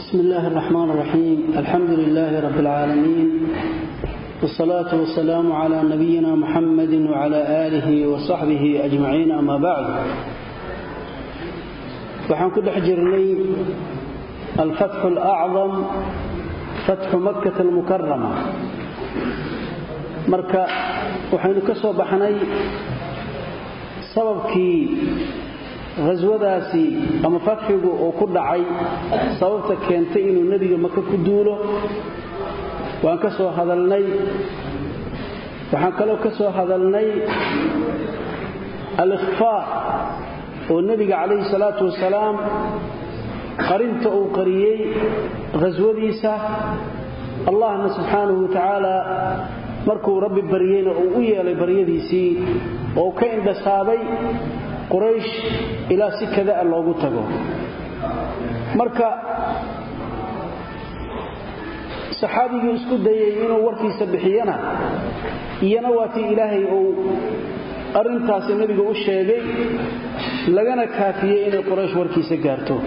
بسم الله الرحمن الرحيم. الحمد لله رب العالمين، والصلاة والسلام على نبينا محمد وعلى آله وصحبه أجمعين. أما بعد، وحن كل حجرني الفتح الأعظم فتح مكة المكرمة مركا، وحين كسو بحني سببكي غزوadaasi ama fatxigu oo ku dhacay sababta keentay inuu nabiga Makka ku duulo waan ka soo hadalnay. waxaan kaloo ka soo hadalnay al-ikhfa oo nabiga kaleey salaatu wasalaam qarinta uu qariyay غزوadiisa. Allahna subhanahu wa ta'ala markuu rabbi bariyayna uu u yeelay bariyadiisii oo ka indhasaabay quraysh ila si kada loogu tago. marka saxaabigu isku dayay inuu warkiisa bixiyana iyana waati ilaahay oo arintaas nabiga u sheegay lagana kaafiyay inay quraysh warkiisa gaarto.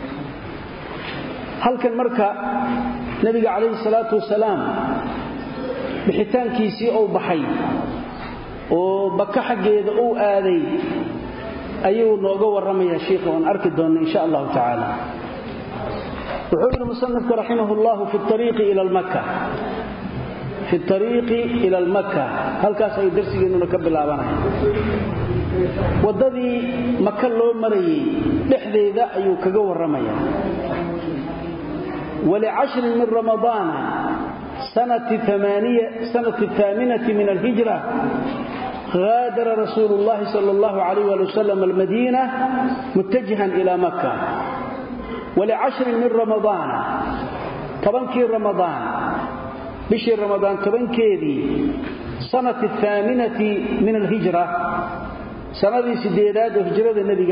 halkan marka nabiga kaleey salaatu wasalaam bixitaankiisii oo baxay oo Makka xageeda uu aaday ayuu nooga waramaya sheekhu aan arki doono insha Allah ta'ala. wuxuu musannifka rahimahullah fi at-tariiq ila al-Makkah, fi at-tariiq ila al-Makkah, halkaas ay darsigeenu ka bilaabanay. wadadii Makka loo marayay dhexdeeda ayuu kaga waramaya. wali 10 min ramadaan سنة 8 من الهجرة غادر رسول الله صلى الله عليه وسلم المدينة متجها إلى مكة. ول10 من رمضان طبنكي رمضان بشهر رمضان طبنكيدي سنة 8 من الهجرة سنة سديداد وهجرة النبي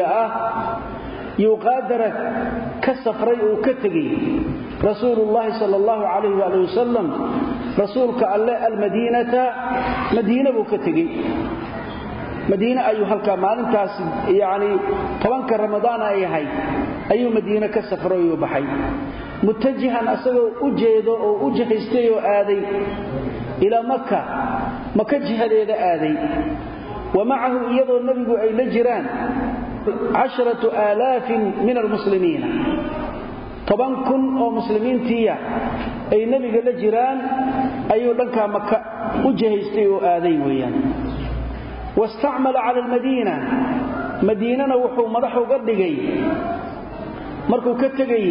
يقادر كسفري وكتغي رسول الله صلى الله عليه وسلم رسولك الله المدينة مدينة وكتغي مدينة أيها الكمالنتاس يعني طبعا رمضان أيهاي أي مدينة كسفري وبحي متجها أسأله أجيده أو أجهزته آذي إلى مكة جهة إلى آذي ومعه يضع النبي أي لجران 10,000 من المسلمين. طبعا كن أو مسلمين تيا أي نبي قال جيران أيو لنكا مكة وجهيستيو آذي ويان. واستعمل على المدينة مدينة وحو مدحو قدقي مركو كتقي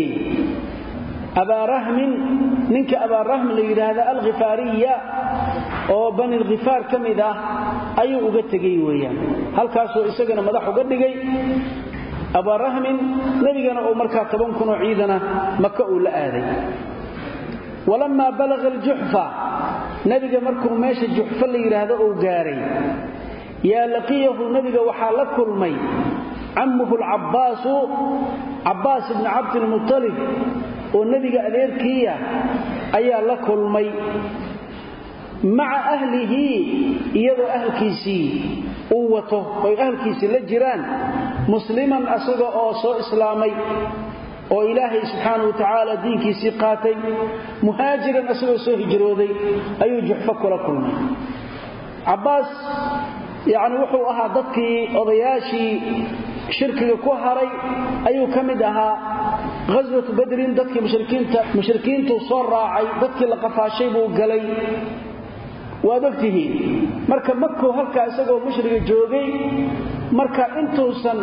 أبا رهم منك أبا رهم لهذا الغفارية oo bani al-Ghifar kamida ayuu uga tagay weeyaan. halkaas oo isagana madax uga dhigay Abu Rahmin nabigana oo markaa 10 kun oo ciidana Makka uu la aaday. walamma balagha al-Juhfa nabiga markuu meesha Juhfa la yiraahdo oo gaaray yaa laqiyahu nabiga waxa la kulmay ammuhu al-Abbas ibn Abd al-Muttalib oo nabiga adeerkiya ayaa la kulmay مع أهله يدو أهل كيسي قوته وأهل كيسي لجران مسلما أصدق أوصو إسلامي وإلهي سبحانه وتعالى دين كيسي قاتي مهاجرا أصدق أوصو هجرودي أيو جحفك لكم. عباس يعني وحو أها ضدكي أضياشي شركة كوهري أيو كمدها غزوة بدر ضدكي مشركين تصور راعي ضدكي لقفاشي بوقلي waadogtihiin marka Makka halka isagoo mushriga joogay marka intuusan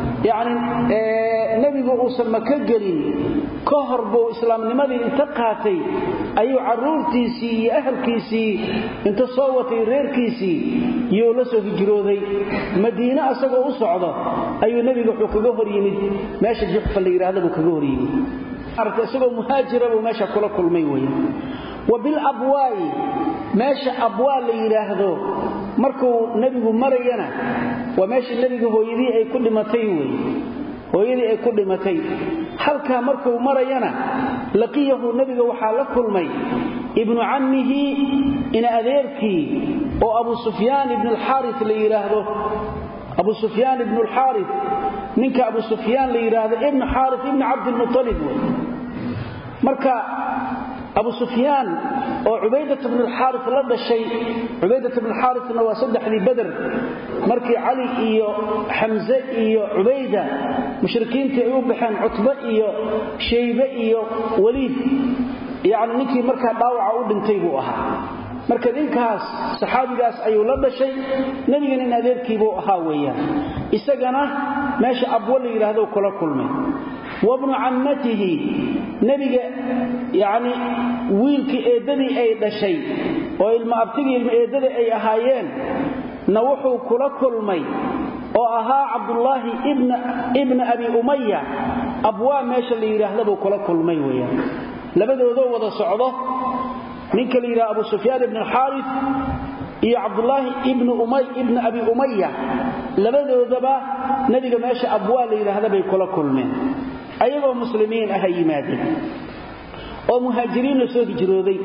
nabigu uusan Makka galin ka horbo islaamnimadii inta qaatay ayuu caruurtiisii iyo ahalkiisii inta soo watay reerkiisii iyo la soo hijrooday Madiina asagoo u socdo ayuu nabigu wuxuu kaga hor yimid meesha Juhfa la yiraahdo kaga hor yimid arka isagoo muhaajira oo meesha kula kulmay weeyaan. وبالأبواء ماشي أبواء ليراهدو مركو نبيغو مرينا وماشي نبيغو هويدي أي كل متيوي هويدي أي كل متي حلقا مركو مرينا لقيه نبيغو وحالك المي ابن عمه إن أذيركي وأبو سفيان ابن الحارث ليراهدو أبو سفيان ابن الحارث منك أبو سفيان ليراهدو ابن حارث ابن عبد المطلب marka Abu Sufyan oo Ubaydah ibn al-Harith la dhashay Ubaydah ibn al-Harith waa saddexdii Badr markii Ali iyo Hamza iyo Ubaydah mushrikiinta ay u baxeen Utba iyo Shayba iyo Walid yaani ninkii marka dhaawaca u dhintay buu ahaa marka ninkaas saxaabigaas ayuu la dhashay nabigana adeerkii buu ahaa weeyaan isagana meesha abwal yiraahdo kula kulmay وابن عمته نبي يعني ويلكي ايددي اي دشي او ilma abtigi ilma eedada ay ahaayeen na wuxuu kula kulmay oo ahaa Abdullah ibn Abi Umayya abwaa meesha la yiraahdo kula kulmay weeyaan labadooda wada socdo ninka la yiraahdo Abu Sufyan ibn al-Harith iyo Abdullah ibn Abi Umayya labadoodaba nabiga meesha abwaa la yiraahdo bay kula kulmeen ayagoo muslimiin ah yimaadeen oo muhaajiriin soo hijrooday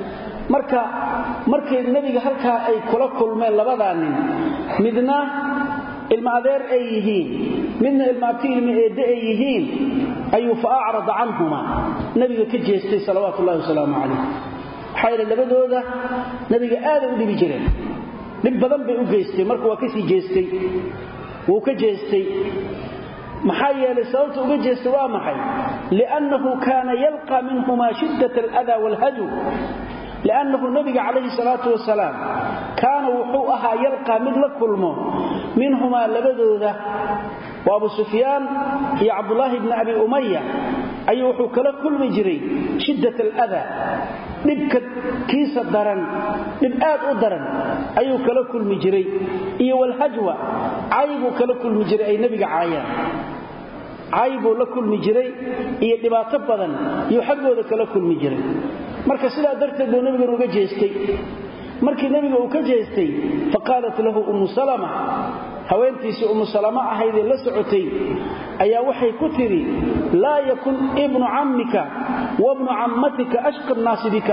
markay nabiga halka ay kula kulmeen labadan nin midna ilma adeer ay yihiin midna ilma abtiilmi eede ay yihiin ayu fa'arad anhuma nabiga ka jeestay salawaatu Allaahi wasalaamu alayhi xayra labadooda nabiga aad u dhibi jireen dib badan bay u geystay markuu waa ka sii jeestay wuu ka jeestay maxay yeelay sababta uga jeestay waa maxay li'annahu kaana yalqa minhuma shiddat al-adha wal-hajw li'annahu nabiga alayhi salatu wasalaam kaana wuxuu ahaa yalqa mid la kulmo minhuma labadooda wa Abu Sufyan iyo Abdullah ibn Abi Umayya ayuu wuxuu kala kulmi jiray shiddat al-adha dibka kiisa daran dib aad u daran ayuu kala kulmi jiray iyo wal-hajwa aybu kala kulmi jiray ay nabiga caayaan aybu la kulmi jiray iyo dhibaato badan iyo xaqooda kala kulmi jiray marka sidaa darteed uu nabiga uga jeestay markii nabiga uu ka jeestay faqalat lahu salama haweentiisa salama ahayd la socotay ayaa waxay ku tiri la yakun ibnu ammika wa ibnu ammatika ashqa an-nas bika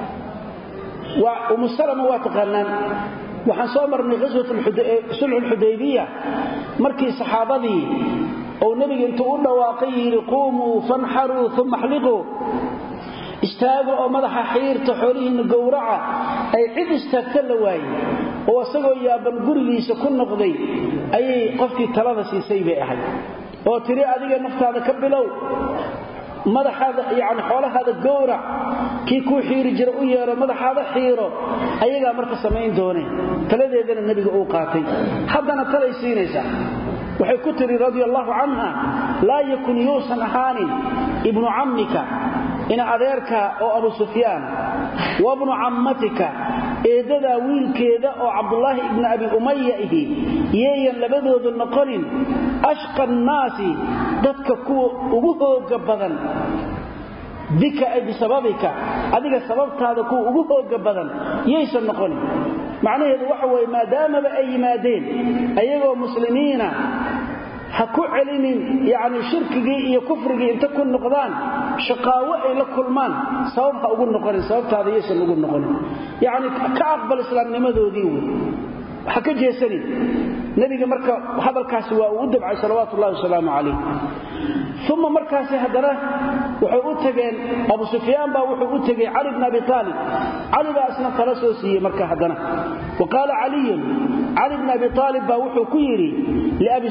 wa salama wa taqanan waxaan soo marnay ghazwatul hudaybiyah markii saxaabadii oo nabiga intuu u dhawaaqay yiri qumu fanharu thumma hliqu istaago oo madaxa xiirta xoolihiina gowraca ay cid istaagta la waayay oo asagoo yaaban gurigiisa ku noqday ayay qofkii talada siisay bay ahayd oo tiri adiga naftaada ka bilow madaxaada yaani xoolahaada gowrac kii ku xiiri jira u yeero madaxaada xiiro ayaga marka sameyn dooneen taladeedana nabiga uu qaatay haddana talay siinaysa waxay ku tiri radiyallahu anha la yakun yusan ahani ibnu ammika ina adeerka oo Abu Sufyan wa ibnu ammatika eedada wiilkeeda oo Abdullah ibn Abi Umayya yeeyan labadooda noqonin ashqa an-naasi dadka kuwa ugu hooga badan dika ay bisababika adiga sababtaada kuwa ugu hooga badan yeeysan noqonin macnaheedu waxa way maadaama ay yimaadeen ayagoo muslimiina ha ku celinin yaani shirkigi iyo kufrigi inta ku noqdaan shaqaawo ay la kulmaan sabab ha ugu noqonin sababtaada yeeshan ugu noqonin yaani ka aqbal islaamnimadoodii waxa ka jeesanin nabiga marka hadalkaasi waa uu dabcay salawaatu Allaahi wasalaamu alayhi thumma markaasi hadana wuxuu u tageen Abu Sufyan baa wuxuu u tagay Ali ibn Abi Talib Ali baa asna kala soo siiyay marka hadana waqala Ali ibn Abi Talib baa wuxuu ku yiri li Abi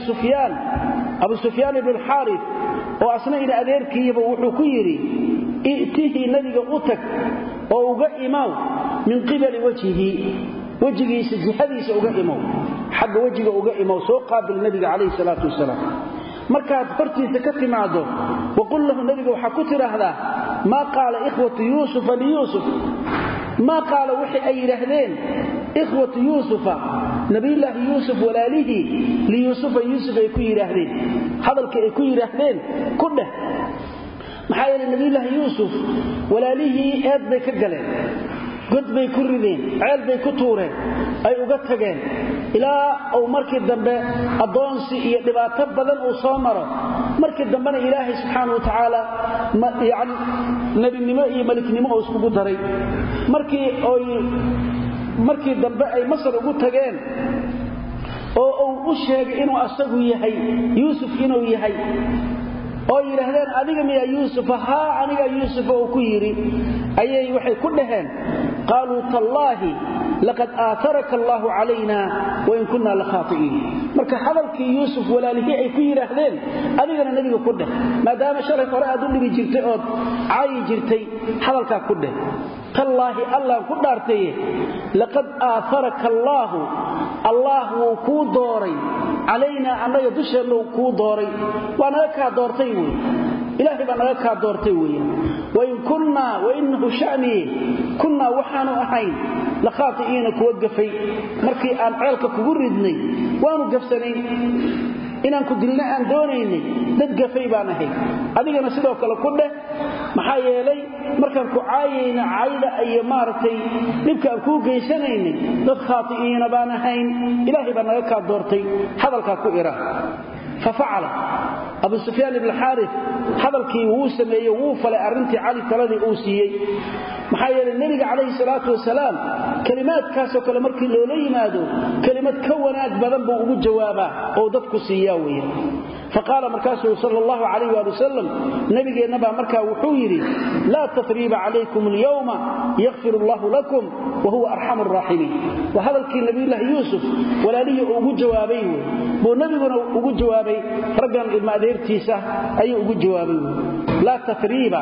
Sufyan ibn al-Harith oo asna ila adeerkiiba wuxuu ku yiri itihi nabiga u tag oo uga imaaw min qibali wajigiisa jihadiisa uga imaaw xagga wajiga uga imaaw soo qaabil nabiga alayhi salatu wasalaam markaad hortiisa ka timaado waqul lahu nabiga waxa ku tiraahdaa ma qaala ikhwatu yusuf li yusuf ma qaala wixii ay yiraahdeen ikhwatu yusufa nabiillaah yusuf walaalihi li yusuf ay ku yiraahdeen hadalka ay ku yiraahdeen ku dheh maxaa yeelay nabiillaah yusuf walaalihi aad bay ka galeen god bay ku rideen ceel bay ku tuureen ay uga tageen ilaa oo markii dambe adoonsi iyo dhibaato badan uu soo maro markii dambena ilaahay subxaanahu wa ta'ala yaani nabinimo iyo maliknimo oo isku daray markii dambe ay Masar ugu tageen oo uu u sheegay inuu asagu yahay Yusuf inuu yahay oo yiraahdeen adiga miya yuusuf ha aniga yuusuf oo ku yiri ayay waxay ku dhaheen qaalu tallahi laqad aataraka Allahu alayna wa in kunna la khati'in marka hadalkii yuusuf walaalihi ay ku yiraahdeen adigana nabiga ku dheh maadaama shalay hore aad u dhibi jirtay oo caay jirtay hadalka ku dheh tallahi Allah ku dhaartay laqad aataraka Allahu ku dooray alayna anaga dusheena ku dooray waana ka doortay way ilaahi bana ka doortay way wa in kunna wa innahu sha'ni kunna waxaanu ahayn la khati'ina kuwa gafay markii aan ceelka kugu ridnay waanu gafsanay inaan ku dilna aan doonaynay dad gafay baan ahay adigana sidoo kale ku dheh maxaa yeelay markaan ku caayayna caayda ay maartay dibka ku geysanaynay dad khati'ina baan ahayn ilaahi bana ka doortay hadalka ku ira ففعل أبو سفيان بن الحارث hadalkii uu sameeyay uu falay arintii cali taladii uu siiyay maxaa yeelay nabiga kaleey salaatu wasalaam kalimaadkaas oo kale markii loo yimaado kalimad ka wanaag badan buu ugu jawaaba oo dadku siiyaa weeyaan faqala markaasu sallallahu alayhi wa sallam nabigeena baa markaa wuxuu yiri la tathriba alaykum al-yawma yaghfiru Allahu lakum wa huwa arhamur rahimin wa hadalkii nabiga yuusuf walaalihi ugu jawaabay buu nabiguna ugu jawaabay ragan ilma adeertiisa ayuu ugu jawaabay la tathriba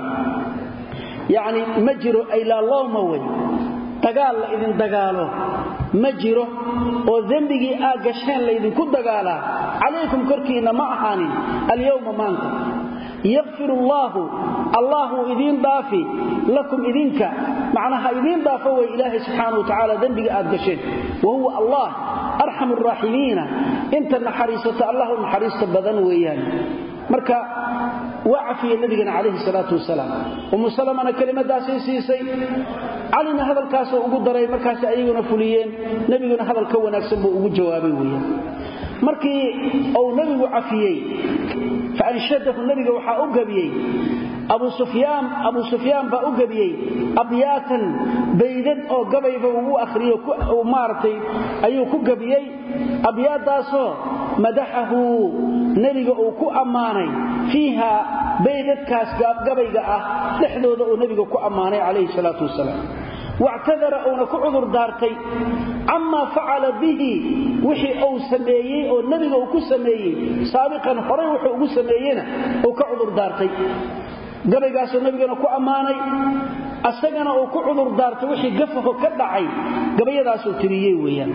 يعني مجرو أي لا لوموي دغال لا idin dagaalo majiro oo dambiga aagasheen la idin ku dagaala alaykum korkiina ma ahaanin al-yawma maanta yaghfiru Allahu idin daafi lakum idinka macnaha idin daafo way ilaahi subhanahu wa ta'ala dambiga aagasheen wa huwa Allah arhamur rahimin inta naxariisata Allahu naxariista badan weeyaan marka وعفي النبي عليه الصلاة والسلام ومسلمنا كلمة داسيسي علينا هذا الكاس ugu daray markaas ayaguna fuliyeen nabiguna hadal ka wanaagsan buu ugu jawaabay weeyaan markii oo nabigu cafiyay fa anshadahu nabiga waxa uu gabiyay Abu Sufyan ba uu gabiyay abyatan baydad oo gabayba uu akhriyo oo maartay ayuu ku gabiyay abyadaasoo madaxahu nabiga uu ku amaanay fiiha baydadkaas gabayga ah dhexdooda oo nabiga ku amaanay alayhi salatu wasalaam واعتذر أو كعذر دارتي عما فعل به وحي أو سميي أو النبي أو كسميي سابقا حري وحي أو سميينا أو كعذر دارتي قبل قاسوا النبي أو كأماني أسجنا أو كعذر دارتي وحي قفه كدعي قبل يداسوا تريي ويان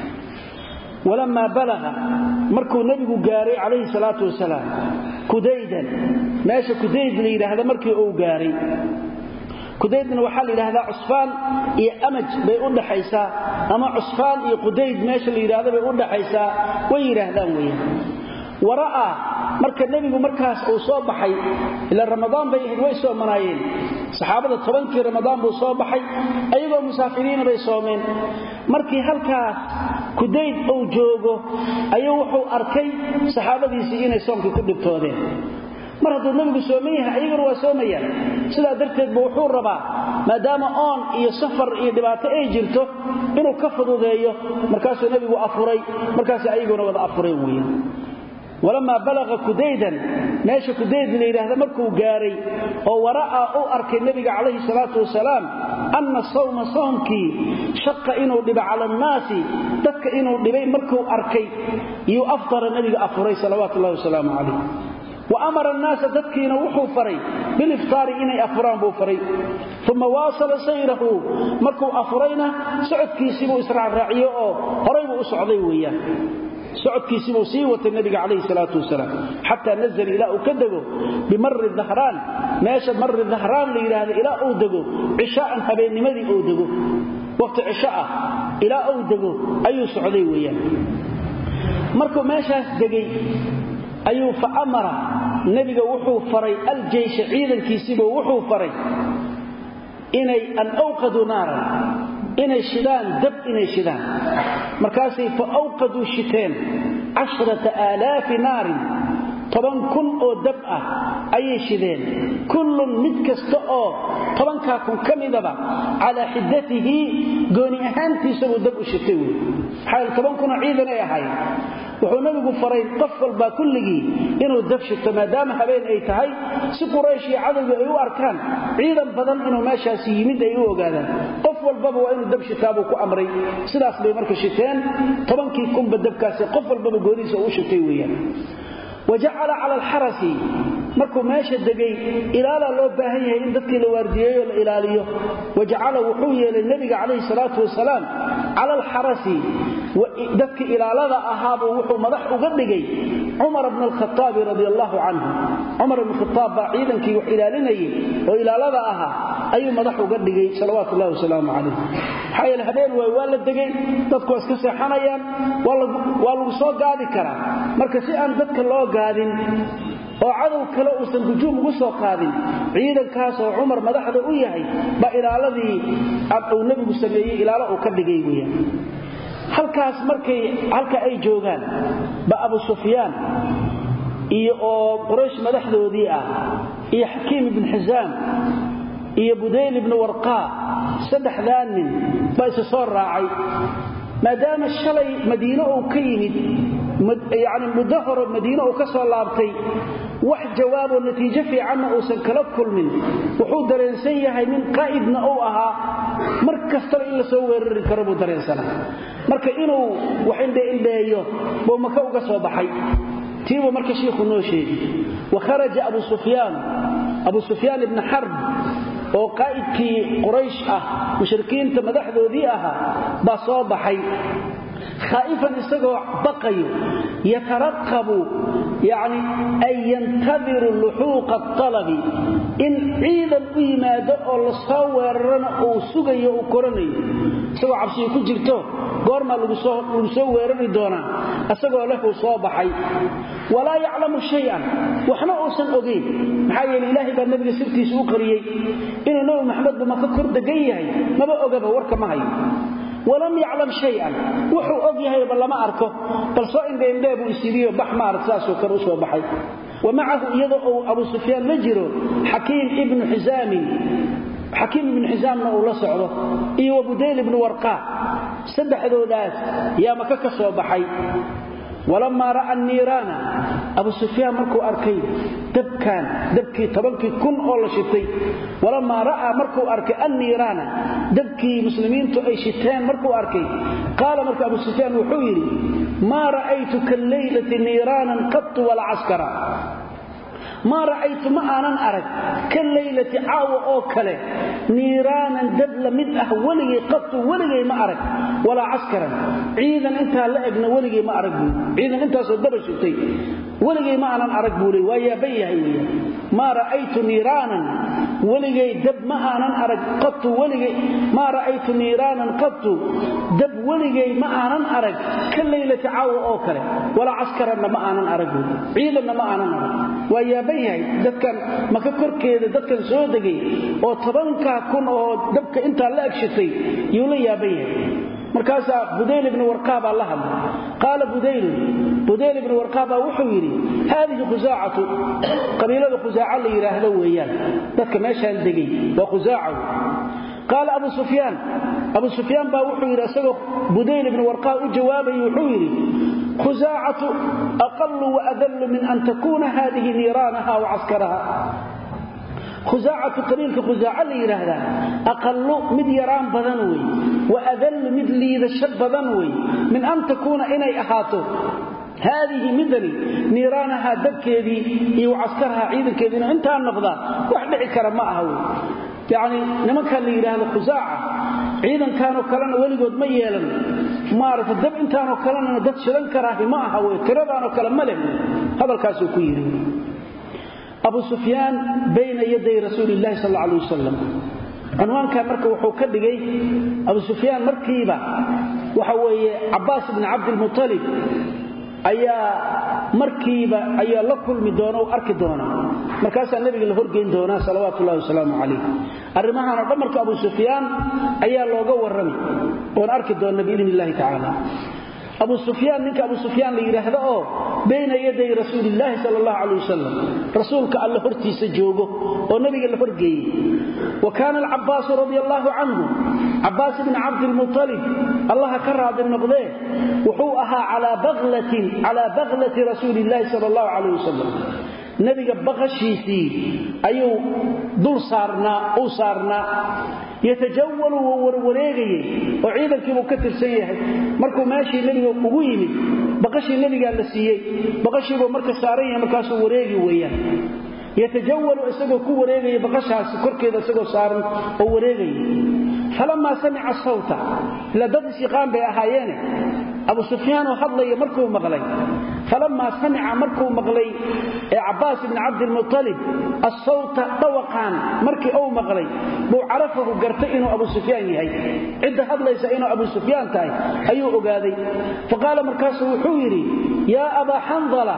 ولما بلغ مركو النبي قاري عليه الصلاة والسلام كديدا ماشي كديد لي هذا مركو أو قاري كديدنا وحال إلى هذا عصفان إيه أمج بيقول حيسا أما عصفان إيه قديد ماشي إلى هذا بيقول حيسا ويرى هذا ويه ورأى مركا النبي مركاس أو صوبحي إلى رمضان بيهد ويسو منايين صحابة الطبنكي رمضان بصوبحي أيضا مسافرين بيصومين مركي هالكاس كديد أو جوغو أيوحو أركي صحابة يسيين يصومك كل بتوذين mar haduu nabigu soomeeyay ayagu waa soomeeyay sida darteed buu wuxuu rabaa maadaama oon iyo safar iyo dhibaato ay jirto inuu ka fududeeyo markaas nabigu afuray markaas ayaguna wada afuray weeyaan ولما بلغ كديدا ماشي كديد ليراهدا markuu gaaray oo waraa uu arkay nabiga kaleey salaatu wasalaam anna sawma sawmki shaqqa inuu dhiba cala naasi dadka inuu dhibay markuu arkay iyo aftara nabiga afuray salaatu allah wasalaam alayhi وأمر الناس تدكين وحو فري بالإفطار إني أفران بو فري ثم واصل سيره مركو أفرينا سعد كيسيبو إسراع الرعيه هريب أسعضي وياه سعد كيسيبو سيوة النبي عليه الصلاة والسلام حتى نزل إلى أكدقه بمر الظهران ماشى مر الظهران لإله إلى أودقه عشاء هبين مذي أودقه وقت عشاء إلى أودقه أي سعضي وياه مركو ماشى دقي أيو فأمر النبي وحو فري الجيش عيدا كيسيبه وحو فري إني أن أوقدوا نارا إني شدان دب إني شدان مركاسي فأوقدوا شتين 10,000 نار طبعا كن أو دبأة أي شدين كل متكستأ طبعا كاكم كمدبا على حدته قوني أهانتي سبو دبء شتوي حال طبعا كنا عيدا يا حي wuxuu nabigu faray qof walba kulligii inuu dabshito maadaama habeen ay tahay si quraysh iyo cadowga ay u arkaan ciidan badan inuu meeshaas yimid ay u ogaadaan qof walbaba waa inuu dabshitaabo ku amray sidaas bay marka shiteen 10kii kunba dabkaas qof walbaba goodiisa u shitay weeyaan وجعل على الحرس markuu meesha degay ilaala loo baahan yahay in dadkii la waardiyeeyo la ilaaliyo wajacala wuxuu yeelay nabiga kaleey salaatu wasalaam ala alharasi dadkii ilaalada ahaaba wuxuu madax uga dhigay Umar ibn al-Khattab radiyallahu anhu Umar ibn al-Khattab ciidankii wax ilaalinayay oo ilaalada ahaa ayuu madax uga dhigay salawaatu Ilaahi wasalaamu alayhi hayl habeen waa la degay dadku iska seexanayaan waa lagu soo gaadi karaa marka si aan dadka loo gaadin oo cadow kale oo san hujuum ugu soo qaadin ciidankaas oo Umar madaxda u yahay ba ilaaladii uu nabigu sameeyay ilaalo uu ka dhigay weeyaan halkaas markay halka ay joogaan ba Abu Sufyaan iyo Quraysh madaxdoodii ah iyo Hakim ibn Hizam iyo Budayl ibn Warqa saddexdaan nin ba is soo raacay maadaama shalay Madiina uu ka yimid يعني مدهر المدينة وكسر لابتي wax jawaab oo natiijo fiican oo san kala kulmin wuxuu dareensan yahay nin qaa'idna oo ahaa markasta in la soo weerari karo buu dareensana marka inuu wax indheeyo boo maka uga soo baxay tiibo marka sheekhu noo sheegay wa kharaja Abu Sufyan ibn Harb oo qaa'idkii Quraysh ah mushrikiinta madaxdoodii ahaa ba soo baxay خائفا اسغو بقيو يترقب يعني أن ينتظر لحوق الطلب إن عيدا إيمادا أو لصورنا أو سغيو أو كورني سوى عبسي كجرتو قورما لصورني دونا أسغو له صوبحي ولا يعلم شيئا وحنا أوسن أغين محايا الإلهي بالنبي سبتي سوقريي إنه نوع محمد بمكا كرد جيهي ما بقى أغبا وركا معي ولم يعلم شيئا وحو اوغيهي بل ما اركو بل سو ان ديبو اسيريو بحمار ساسو كروسو بحي ومعه يدو ابو سفيان لجرو حكيم ابن حزام او لا سocdo iyo Budayl ibn Warqa saddexdoodaas yaa maka ka soo baxay ولما راى النيران ابو سفيان markuu arkay dabkii 10 kun oo la shitay ولما راى markuu arkay النيران dabkii muslimiintu ay shiteen markuu arkay قال markuu ابو سفيان wuxuu yiri ما رايت كالليله نيرانا قط ولا عسكرا ما رأيت ما أنا أرك كالليلة عاوة أو كله نيرانا دبل مدأه ولي قط ولي ما أرك ولا عسكرا عيدا انت لأبنا ولي ما أرك عيدا انت صدر شتي ولي ما أنا أرك بولي ويا بيه ما رأيت نيرانا ولي دب ما أنا أرك قط ولي ما رأيت نيرانا قط دب ولي ما أنا أرك كالليلة عاوة أو كله ولا عسكرا ما أنا أرك عيدا ما أنا أرك ويا dadkan maka korkeeda dadkan soo degay oo 10 kun oo dabka inta la agshatay yuu la yaabay markaas Budayl ibn Warqa Allah qala Budayl ibn Warqa wuxuu yiri hadii Khuzaa'atu qabiilada Khuzaa'a la yiraahdo weeyaan dadka meeshaan degay waa Khuzaa'a قال أبو سفيان باوحو يرسله بديل بن ورقاء جوابه وحويري خزاعة أقل وأذل من أن تكون هذه نيرانها وعسكرها خزاعة قبيلك خزاعة ليرهدا أقل مديران بذنوي وأذل مدلي ذا الشب بذنوي من أن تكون إني أخاته هذه مدني نيرانها دبكيدي وعسكرها عيد كيدين انت النقضة واحد عكرم معه يعني نمك اللي يراهد خزاعة عيدا كانوا كلنا ولقود ميالا مارت الدب انتانوا كلنا دد شلن كراه معها وكردانوا كلام ملهم هذا الكاسو كيري أبو سفيان بين يدي رسول الله صلى الله عليه وسلم عنوان كان مركب وحوكد لغي أبو سفيان مركيبة وحوي عباس بن عبد المطلب ayaa markiiba ayaa la kulmi doona oo arki doona markaas nabiga la horgeyn doona salawaatu Ilaahi wasalaamu alayhi arimahan dhamarka Abu Sufyaan ayaa looga waramay oo arki doona biidin Ilaahi ta'ala أبو سفيان منك أبو سفيان ليرهده بين يدي رسول الله صلى الله عليه وسلم رسولك الله هرتي سجوغه ونبي الله هرقي وكان العباس رضي الله عنه عباس بن عبد المطلب الله كرر النقضيه وحوءها على بغلة رسول الله صلى الله عليه وسلم نبي بغشيسي أيو دول صارنا يتجول ووروريغي وعيدا كيبو كتر سيئة مركو ماشي نبي وقويني بغشي النبي قال لسيئي بغشي مركو سارية مركاسو وريغي ويان يتجول اسقو كو وريغي بغشاس كركيدا اسقو سارن او وريغي فلما سمع الصوت لدد سيقان بي اهايين ابو سفيان وحضلي مركو مغلي فلما سمع مركو مغلي عباس بن عبد المطلب الصوت طوقان مركي او مغلي بو عرفه غرتي انه ابو سفيان يحيى عده حضليس انه ابو سفيان تاي ايو اوغادي فقال مركاسو وحيري يا ابا حنظله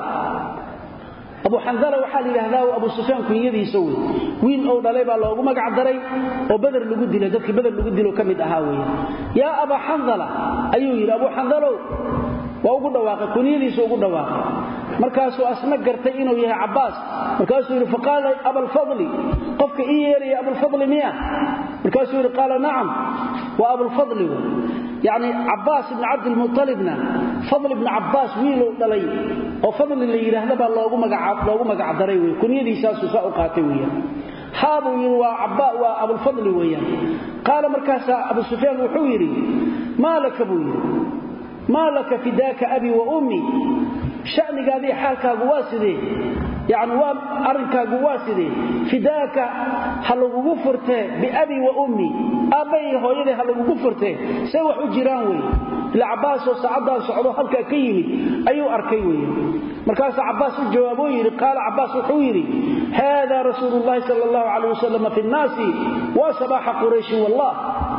أبو حنظلة وحال إلهذا وأبو سفيان كن يدي يسوي وين أو ضليبا لوغو مقع دري وبدر لقد له ذلك بدر لقد له كمد أهاوية يا أبا حنظلة أيوه أبو حنظلة وأقول دواقع كن يدي يسوي دواقع مركاسو أسمك قرتينه يا عباس مركاسو فقال أبا الفضل قفك إيه يا أبو الفضل مياه مركاسو قال نعم وأبو الفضل يعني عباس بن عبد المطلبنا فضل بن عباس ويلو دلي او فضل اللي يراهدبا لوغو مغع دري وي كنيدي ساسو سا قاتي ويا حابو يوا عباء وابو الفضل ويا قال مركاسا ابو سفيان وحويري ما لك بويري ما لك فداك ابي وامي شأن قادي حالك قواسدي يعني أرنك قواسدي فداك هلو غفرته بأبي وأمي أبي هويدي هلو غفرته سوى حجرانوي العباس وسعدا وسعودو هلك كيمي أيو أركيوي مركز عباس الجوابوي قال عباس حويري هذا رسول الله صلى الله عليه وسلم في الناس وصباح قريش والله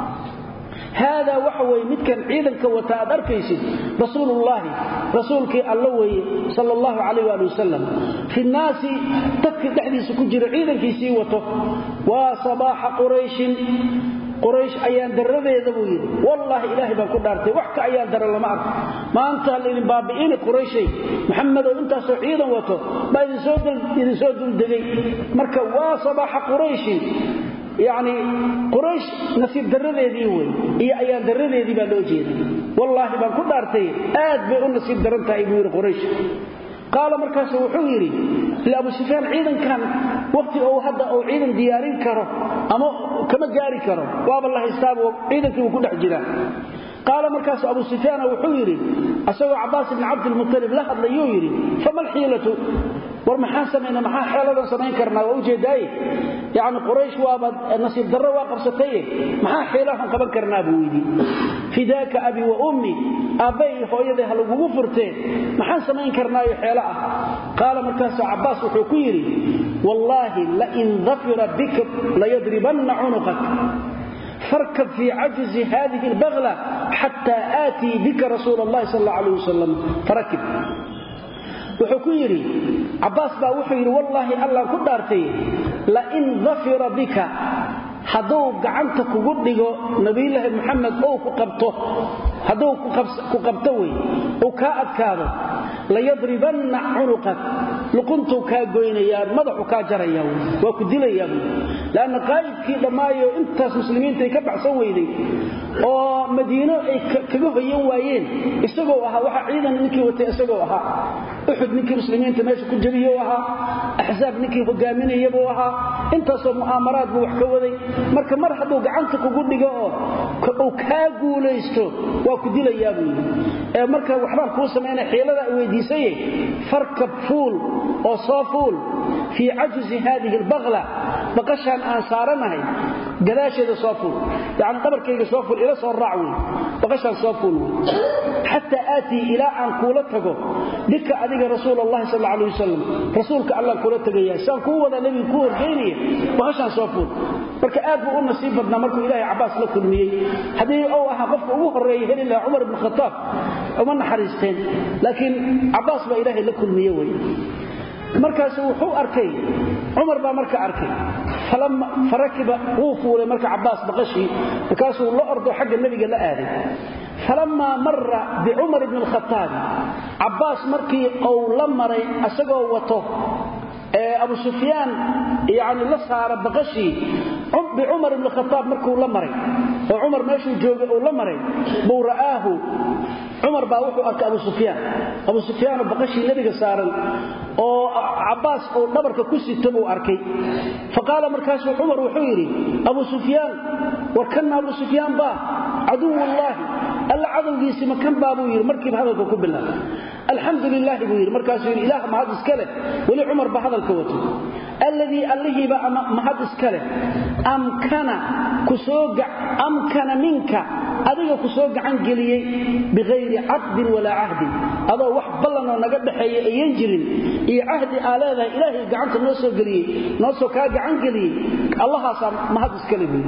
هذا وحوي مدكن عيدنك وتاد اركيسد رسول الله رسولك الله صلى الله عليه واله وسلم في الناس تك دحديس كجير عيدنكيسي وته وصباح قريش ايان درdeeda buu yiri wallahi ilaahi baan ku dhaartay wax ka ayaan dar lama arko maanta leeyin baabiin qurayshay maxamed oo inta soo ciidan wato baa idin soo dul degay marka waa sabax quraysh يعني قريش نصيب درdeedii way iyo ayaan dardeedii baa loo jeeday wallahi baan ku dhaartay aad bay u nasiib darantahay buu quraysh قال مركز وحويري لأبو سفيان عيدا كان وقت أو هذا أو عيدا ديارين كره أما كما جاري كره واب الله يستابه عيدا كي وكل حجران قال مركز أبو سفيان وحويري أسوى عباس بن عبد المطلب لحظ ليويري فما الحيلة ورمحان سمينا محان حيلة سمين كرنا ووجداي يعني قريش وابد نصيب درة واقبستيه محان حيلة قبل كرنا بويدي فداك أبي وأمي أبي هويدي هلو غفرتين محان سمين كرنا حيلة قال مركز عباس وحكيري والله لئن ظفر بك ليضربن عنقك فاركب في عجز هذه البغلة حتى آتي بك رسول الله صلى الله عليه وسلم فركب وحكيري عباس با وحيري والله الله كدارتي لئن ظفر بك haduu gacanta kugu dhigo nabiga Muhammad oo ku qabto haduu ku qabto way oo ka adkaado la yadribanna unuqak luquntu ka goynaya madaxu ka jaraya waa ku dilaya laana qaybkii dhamaayo intaas muslimiinta ay ka baxsan weyday oo Madiino ay kaga hoyan waayeen isagoo aha waxa ciidan ninkii watay isagoo aha uxud ninkii muslimiinta meesha ku jabiyay aha ahzaab ninkii hogaaminayay buu aha intaas mu'amaraad buu wax ka waday marka mar haduu gacanta kugu dhigo oo ka guuleysto waa ku dilayaa buu marka waxba ku sameeyay xeelada weydiisay farkab fuul oo soo fuul fi ajzi hadhihi albagla baqashan aan saaranahay gadaasheeda soo fuul yani qabarkayga soo fuul ila soo raaci baqashan soo fuul hatta aati ila an kula tago dika adiga rasuulullaahi sallallahu alayhi wasallam rasuulka allah kula tagaya saan ku wada nabi ku horgeynay baqashan soo fuul marka aad buu u nasiib badna markuu ilaahay Abbas la kulmiyay hadii oo aha qofka ugu horeeyay helila Umar ibn Khattab uma naxariisteen laakiin Abbas baa ilaahay la kulmiyay way markaas wuxuu arkay Umar baa marka arkay falamma farakiba wufuule marka Abbas baqashi markaas uu la ordo xagga nabiga la aaday فلما مر بعمر بن الخطاب عباس مركي أو لمري أسقوا وطه أبو سفيان يعني لصار بغشي بعمر بن الخطاب مركو لمري وعمر ماشي جوج لمري بو رآه عمر باوحو أرك أبو سفيان بغشي النبي صار oo Abbas oo dhabarka ku sitabo arkay faqala markaas Umar wuxuu yiri Abu Sufyan warkan Abu Sufyan ba adu wallahi alla adawgiisa ma kan baabu yiri markii hadalka ku bilaabay alxamdulillah buu yiri markaas yiri ilaah ma had iskale wali Umar ba hadalka wato alladhi alladhi ba ma had iskale amkana minka adiga ku soo gacan galiyay bigeyri aqd wala ahd adoo wax ballan oo naga dhaxeeyay ayeen jirin iyo ahdi aalaada ilaahay gacanta noo soo galiyay noo soo ka gacan galiyay allahaas ma had iska leeyahay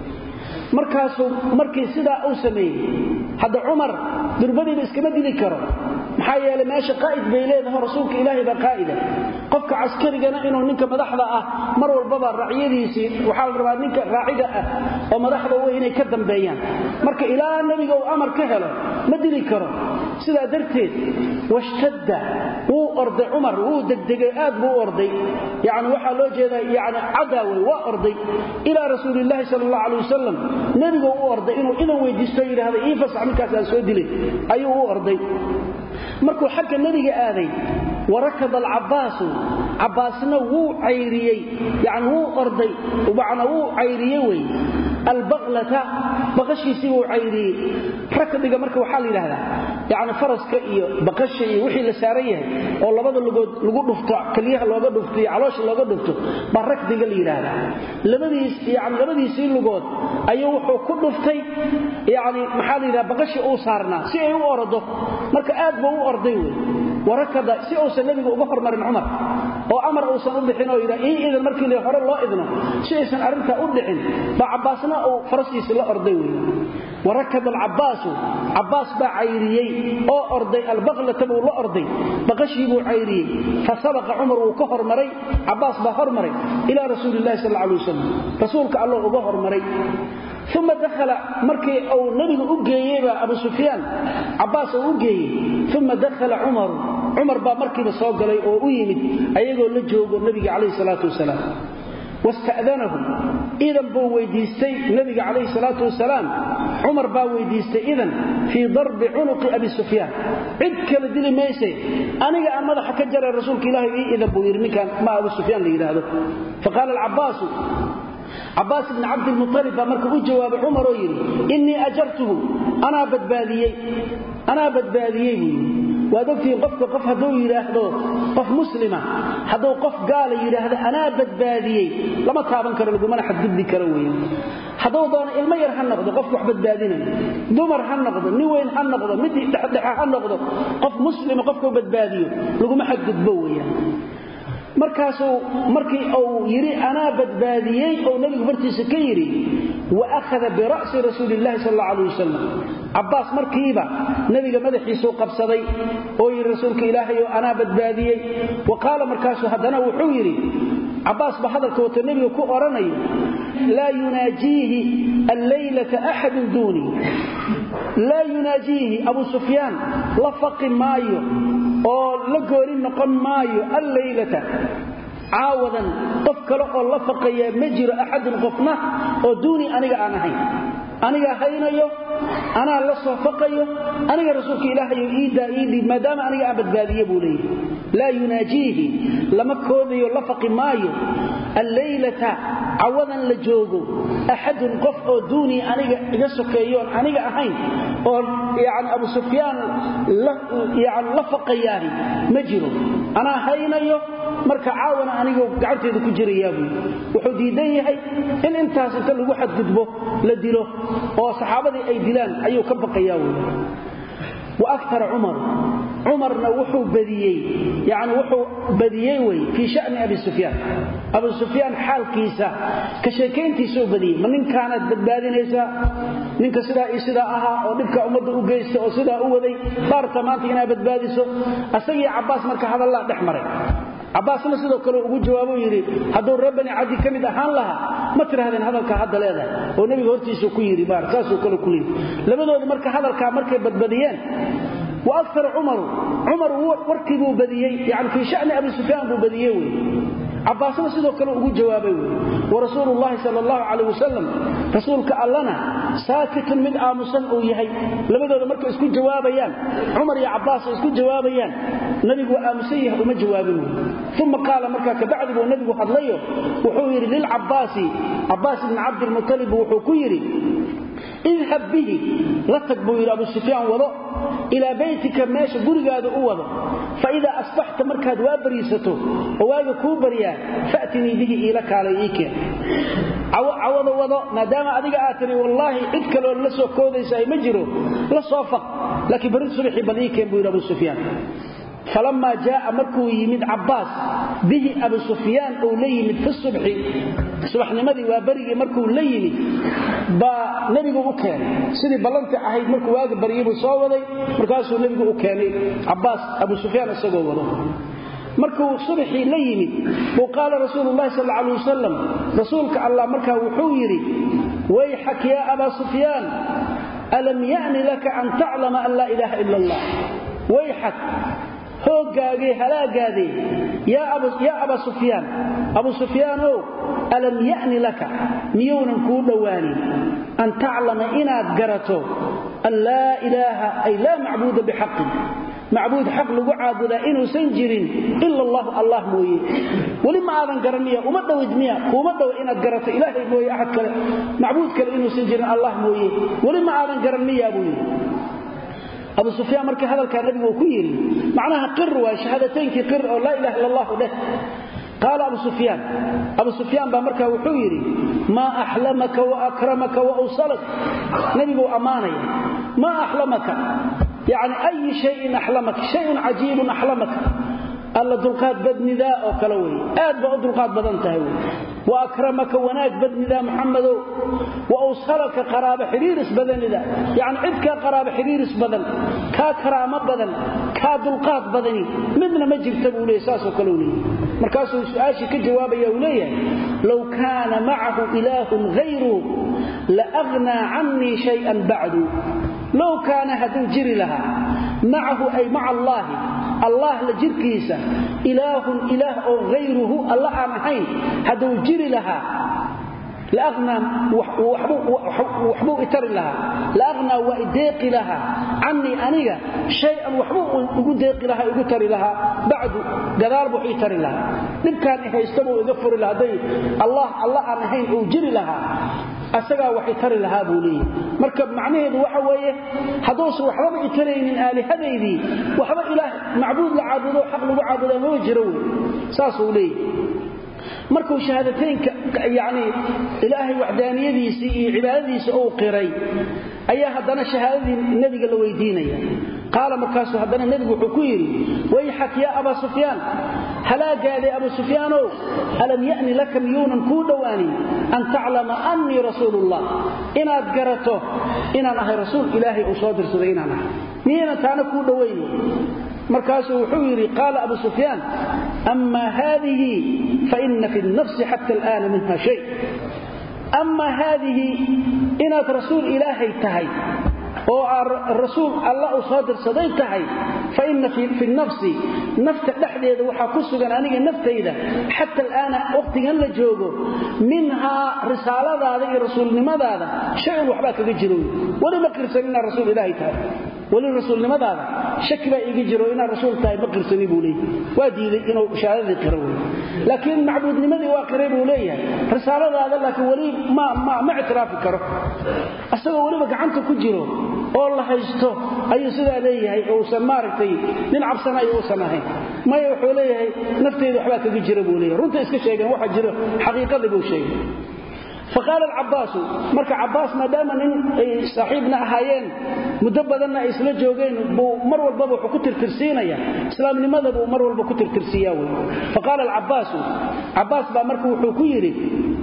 markii sida uu sameeyay hada Umar durbadiiba iskama dili karo maxaa yeelay meesha qaa'id bay leedahay rasuulka ilaahay ba qaa'ida qofka askarigana inuu ninka madaxda ah mar walba raaciyadiisi waxa la rabaa ninka raaciga ah oo madaxda weyn inay ka dambeeyaan marka ilaa nabiga uu amar ka helo ma dili karo sida darteed washtadda uu orday Umar uu degdegay aad buu orday yaani waxa loo jeedaa yaani cadawi waa orday ila rasuulillaah sallallahu alayhi wasallam nabiga uu orday inuu idan weydiisto yiraahdo ii fasax markaas aan soo dilay ayuu u orday markuu xagga nabiga aaday warakad al-Abbasna wuu cayriyay yaani wuu orday ubacna wuu cayriyay way albaqlata baqashiisi wuu cayriyay rakadiga marka waxa la yiraahdaa yaani faraska iyo baqasha iyo wixii la saaran yahay oo labada lugood lagu dhufto kaliyaha looga dhufto iyo caloosha looga dhufto ba rakadiga la yiraahdaa labadiisi lugood ayuu wuxuu ku dhuftay yaani maxaa la yiraahdaa baqashi uu saarnaa si ay u ordo marka aad buu u orday way warakada si uu nabiga uga hormarin Umar oo amar uu san u bixin oo ila iidan markii la hore loo idno si aysan arinta u dhicin ba Abbasna uu farasiisa la orday way warakada al-Abbas ba cayriyay oo orday al-baqlata buu la orday baqashii buu cayriyay fasabaqa Umar uu ka hormaray Abbas ba hormaray ila rasuulillaah sallallahu alayhi wasallam rasuulka Allah uga hormaray ثم دخل مركي أو نبي أجيبه أبو سفيان عباس أجيب ثم دخل عمر با مركي بصوق لي أو يمد أيقول لجوج النبي عليه الصلاة والسلام واستأذنهم إذا بو ويديستي النبي عليه الصلاة والسلام عمر با ويديستي إذن في ضرب عنق أبي سفيان عد كلا دلي ميسي أنا أمد حكجر الرسول كإلهي إذا بو يرميك ما أبو سفيان لي فقال عباس بن عبد المطلب مركب جواب عمر يري إني أجرته أنا بدباديي وادوكي قف هدو يراهدو قف مسلمة هدو قف قال يراهد أنا بدباديي لما تابن كرو لقمنا حد قبلي كروي هدو دون المير هنقضو قف وحبد بادنا دمر هنقضو نوين هنقضو مدي تحدحا هنقضو قف مسلمة قف بدباديي لقما حد قبوي markii uu yiri ana badbaadiyay oo nabiga bartiisa ka yiri wa akhadha bi ra'si rasuulillaah sallallahu alayhi wasallam Abbas markiiba nabiga madaxiisa qabsaday oo yiri rasuulka ilaahay oo ana badbaadiyay wa qaala markaasuu hadana wuxuu yiri Abbas ba hadalka wata nabiga ku oranay la yunajihi al-laylata ahad duni la yunajihi Abu Sufyan la faqi maayo oo la goorin noqon maayo al-laylata caawadan qof kale oo la faqaya ma jiro ahad qofna oo duuni aniga aan ahayn aniga haynayo ana la soo faqayo aniga rasuulka ilaahay iidi maadaama aniga aan badbaadiyo buu leeyahay la yunajihi lama koodayo la faqi maayo al-laylata caawadan la joogo ahad qof oo duuni aniga iga sokeeyo aniga ahayn oo yaani Abu Sufyan la faqayaahi ma jiro ana haynayo marka caawana aniga gacanteedu ku jirayaabu wuxuu diidan yahay in intaas inta lagu xadgudbo la dilo oo saxaabadii ay dilaan ayuu ka baqayaa wa akthar Umarna wuxuu badiyay way fi sha'ni Abi Sufyan xaalkiisa ka sheekeyntiisa badiyay ma ninkaana badbaadinaysa ninka sida aha oo dhibka umada u geystay oo sida u waday baartamaantii inay badbaadiso asagii Abbas marka hadal la dhaxmaray Abbaasna sidoo kale ugu jawaabo yiri haduu Rabbani Adi kamid ahaan laha ma tirahdeen hadalka hadda leedahay oo nabiga hortiisa ku yiri baar saasoo kale ku leeyahay labadooda marka hadalka markay badbadiyeen wa akthar Umar warkiibu badiyay yani fi sha'ni Abu Sufyan buu badiyay Abbaasna sidoo kale ugu jawaabay wa Rasuulullaahi sallallahu alayhi wasallam rasuulka Allahna saakitun mid aamusan oo yahay labadooda markay isku jawaabayaan Umar iyo Abbaas isku jawaabayaan nabigu aamusan yahay uma jawaabin thumma qala marka ka bacdi buu nabigu hadlayo wuxuu yiri lil Abbaas ibn Abd al-Muttalib wuxuu ku yiri اذهب به لتقبو إلى أبو سفيان وضع إلى بيتك ماشي قرقاد أوضع فإذا أصبحت مركاد وابريسته وواجه كوبريا فأتني به إليك عليك عوض وضع ما دام أدق آتني والله إذكالوا لسوا كوديسا يمجروا لصوفق لكن برد صبحي بليك ينبو إلى أبو سفيان فلما جاء مركو يمد عباس به أبو سفيان أو ليمد في الصبح صبح نمدي وبري مركو ليمد با نبيغو أكان سيدي بلانت أحيد مركو واقب بريبو صاوضي مركاسو نبيغو أكاني عباس أبو سفيان السقوة مركو صبحي ليمد وقال رسول الله صلى الله عليه وسلم رسولك الله مركو وحويري ويحك يا أبا سفيان ألم يعني لك أن تعلم أن لا إله إلا الله ويحك هوغاغي هلاغادي يا ابا سفيان ألم يعني لك ميونا كو دواني أن تعلم إناد قرته أن لا إله أي لا معبود بحق معبود حق لغو عابدا إنه سنجرين إلا الله مويه ولما آذن قرمية ومدو إدمية ومدو إناد قرته إلهي مويه أحد كلا معبود كلا إنه سنجرين الله مويه ولما آذن قرمية مويه أبو سفيان مركي هذا كان نبي وكيري معناها قر وشهادتين كي قر أو لا إله إلا الله له قال أبو سفيان بمركه وحيري ما أحلمك وأكرمك وأوصلك نبي أماني ما أحلمك يعني أي شيء أحلمك شيء عجيب أحلمك ألا دلقات بدن ذا أو كلوي بأ دلقات بدن تهوي وأكرمك وناك بدن ذا محمد وأوصلك قراب حريرس بدن ذا يعني عدك قراب حريرس بدن كاكرام بدن كادلقات بدني مدنا مجر تبو ليساس وكلوني مركاسو سؤاشي كجواب يوليه لو كان معه إله غيره لأغنى عني شيئا بعد لو كان هدو جري لها معه أي مع الله لجركيسة إله أو غيره الله عنحين هدو جري لها لأغنى وحبو إتر لها لأغنى وإديق لها عني أنيga شيئا وحبو إديق لها إتر لها بعد قدار بحي إتر لها نبكان يستموا يغفر لها دي الله عنحين أو جري لها أسقى وحي تري لها بولي مركب معنيه وحويه حدوث وحبا إترين من آل هذيذي وحبا إله معبود لعابده وحق لعابده ويجروه ساسوا لي markuu shahaadateynka yaani ilaahay wahdaaniyadiisa iyo cibaadadiisa oo qiray ayaa hadana shahaadadii nabiga la weydiinaya qaala markaasuu hadana nabigu wuxuu ku yiri way xakiya Abu Sufyaan halaagaade Abu Sufyaan alam yaani lakam yunan ku dhawaani an ta'lama anni rasuulullah inaad garato inaan ahay rasuul ilaahay oo soo dirsaday inaan ahay miina taana ku dhawayno مركاسه وحويري قال أبو سفيان أما هذه فإن في النفس حتى الآن منها شيء أما هذه إنات رسول إلهي تهي والرسول الله صادر صديق تهي فإن في النفس نفت لحظة إذا وحاكسه أنه النفت إذا حتى الآن وقتها لجوغه منها رسالة هذه الرسول لماذا هذا شيء وحباك بجروي ولما كرسلنا الرسول إلهي تهي وللرسول لماذا شك بقى يجي جرو إن الرسول تاي بقر سنيبه ليه وادي إنه شهادة قروي لكن معبود لماذا واقربه ليه رسالة هذا لكن ولي ما اعتراف كره أصلا ولي بقى عنك كجرو والله يجته أي سيدة ليه أو سمارتي نلعب سنة أو سنة ما يوحوا ليه نفتي وحباك بجربه ليه رنت اسك شيء واحد جرو حقيقة لبو شيء فقال العباس مركا عباس ما دام صاحبنا اهايين مدبدنا اسلا جوغين مر walba wuxuu ku tirtirsiinaya islaamnimada buu mar walba ku tirtirsiyaa way faqala العباس baa markuu wuxuu ku yiri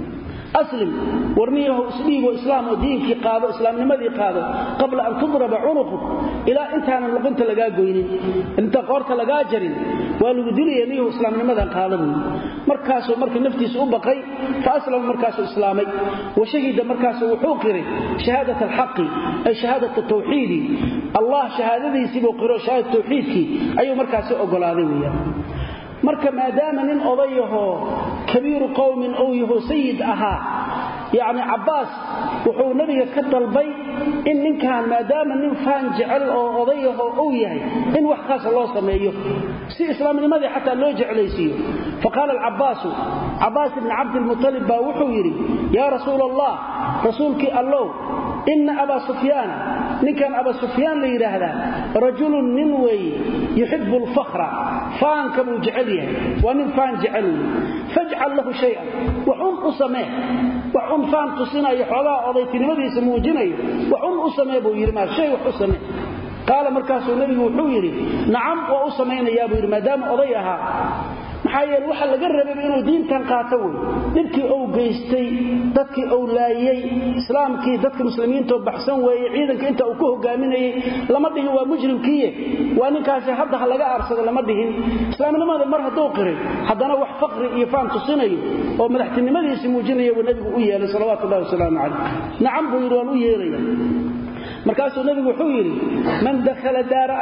أسلم ورنيه اسليب وإسلام ودينك قاضي إسلام لماذا قاضي قبل أن تضرب عنقك إلى أنت أنا لقنت لقا قوينين أنت قرت لقا جرين وقالوا بدلي يليه إسلام لماذا قاضي مركاسه مركز نفتي سؤبقي فأسلم مركاسه إسلامي وشهد مركاسه وحوقري شهادة الحق أي شهادة التوحيد الله شهادته يسيبه قرأ شهادة التوحيدك أي مركاسه أقول هذه وياه marka maadaama nin odayaho kabiir qowmin oo yaho sayid aha yaani Abbas wuxuu nabiga ka dalbay in ninkan maadaama nin faan jecel oo odayaho oo yahay in wax khaas loo sameeyo si islaamnimadii xataa loo jeclaysiyo faqala al-Abbas ibn Abd al-Muttalib baa wuxuu yiri ya rasuulallah rasuulki Allah إن أبا سفيان نكان أبا سفيان ليرهذا رجل ننوي يحب الفخر فان كمو جعليه ومن فان جعله فاجعل له شيئا وحن أسماه وحن فان تصنع يحولا أضيت لماذا يسموه جنيه وحن أسماه بو يرمى شيء وحسمه قال مركز النبي وحويري نعم وأسمين يا بو يرمى دام أضيها maxay waxa laga rabay inuu diintan qaato dadkii oo geystay dadkii oo laayay islaamkii dadka muslimiinta oo baxsan weeyay ciidanka inta uu ku hogaaminayay lama dhihin waa mujrimkiye waa ninkaas hadda laga aarsado lama dhihin islaamnimada mar haduu qiray hadana wax faqri iyo faan tusinayo oo madaxtinimadiisa muujinayo nabigu u yeelay sallallahu alayhi wasallam nacam buu yiri u yeelay markaasuu nabigu wuxuu yiri man dakhala daara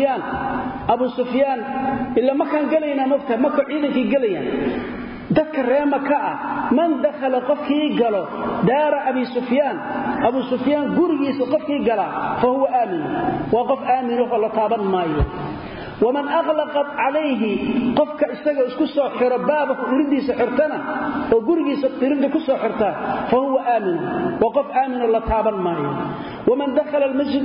Abu Sufyan illa ma kan galayna mafta maka ciidankii galayaan dadka reema ka ah man dakhala qofkii galo daara Abu Sufyan gurigiisa qofkii gala fa huwa aamin wa qof aamin oo la taaban maayo ومن أغلقت عليه قفك استجى اسكسو خير بابه ولدي سحرتنا وغرغي سقرد كسو خرتا فهو آمن وقف آمن الله تابن ماي ومن دخل المسجد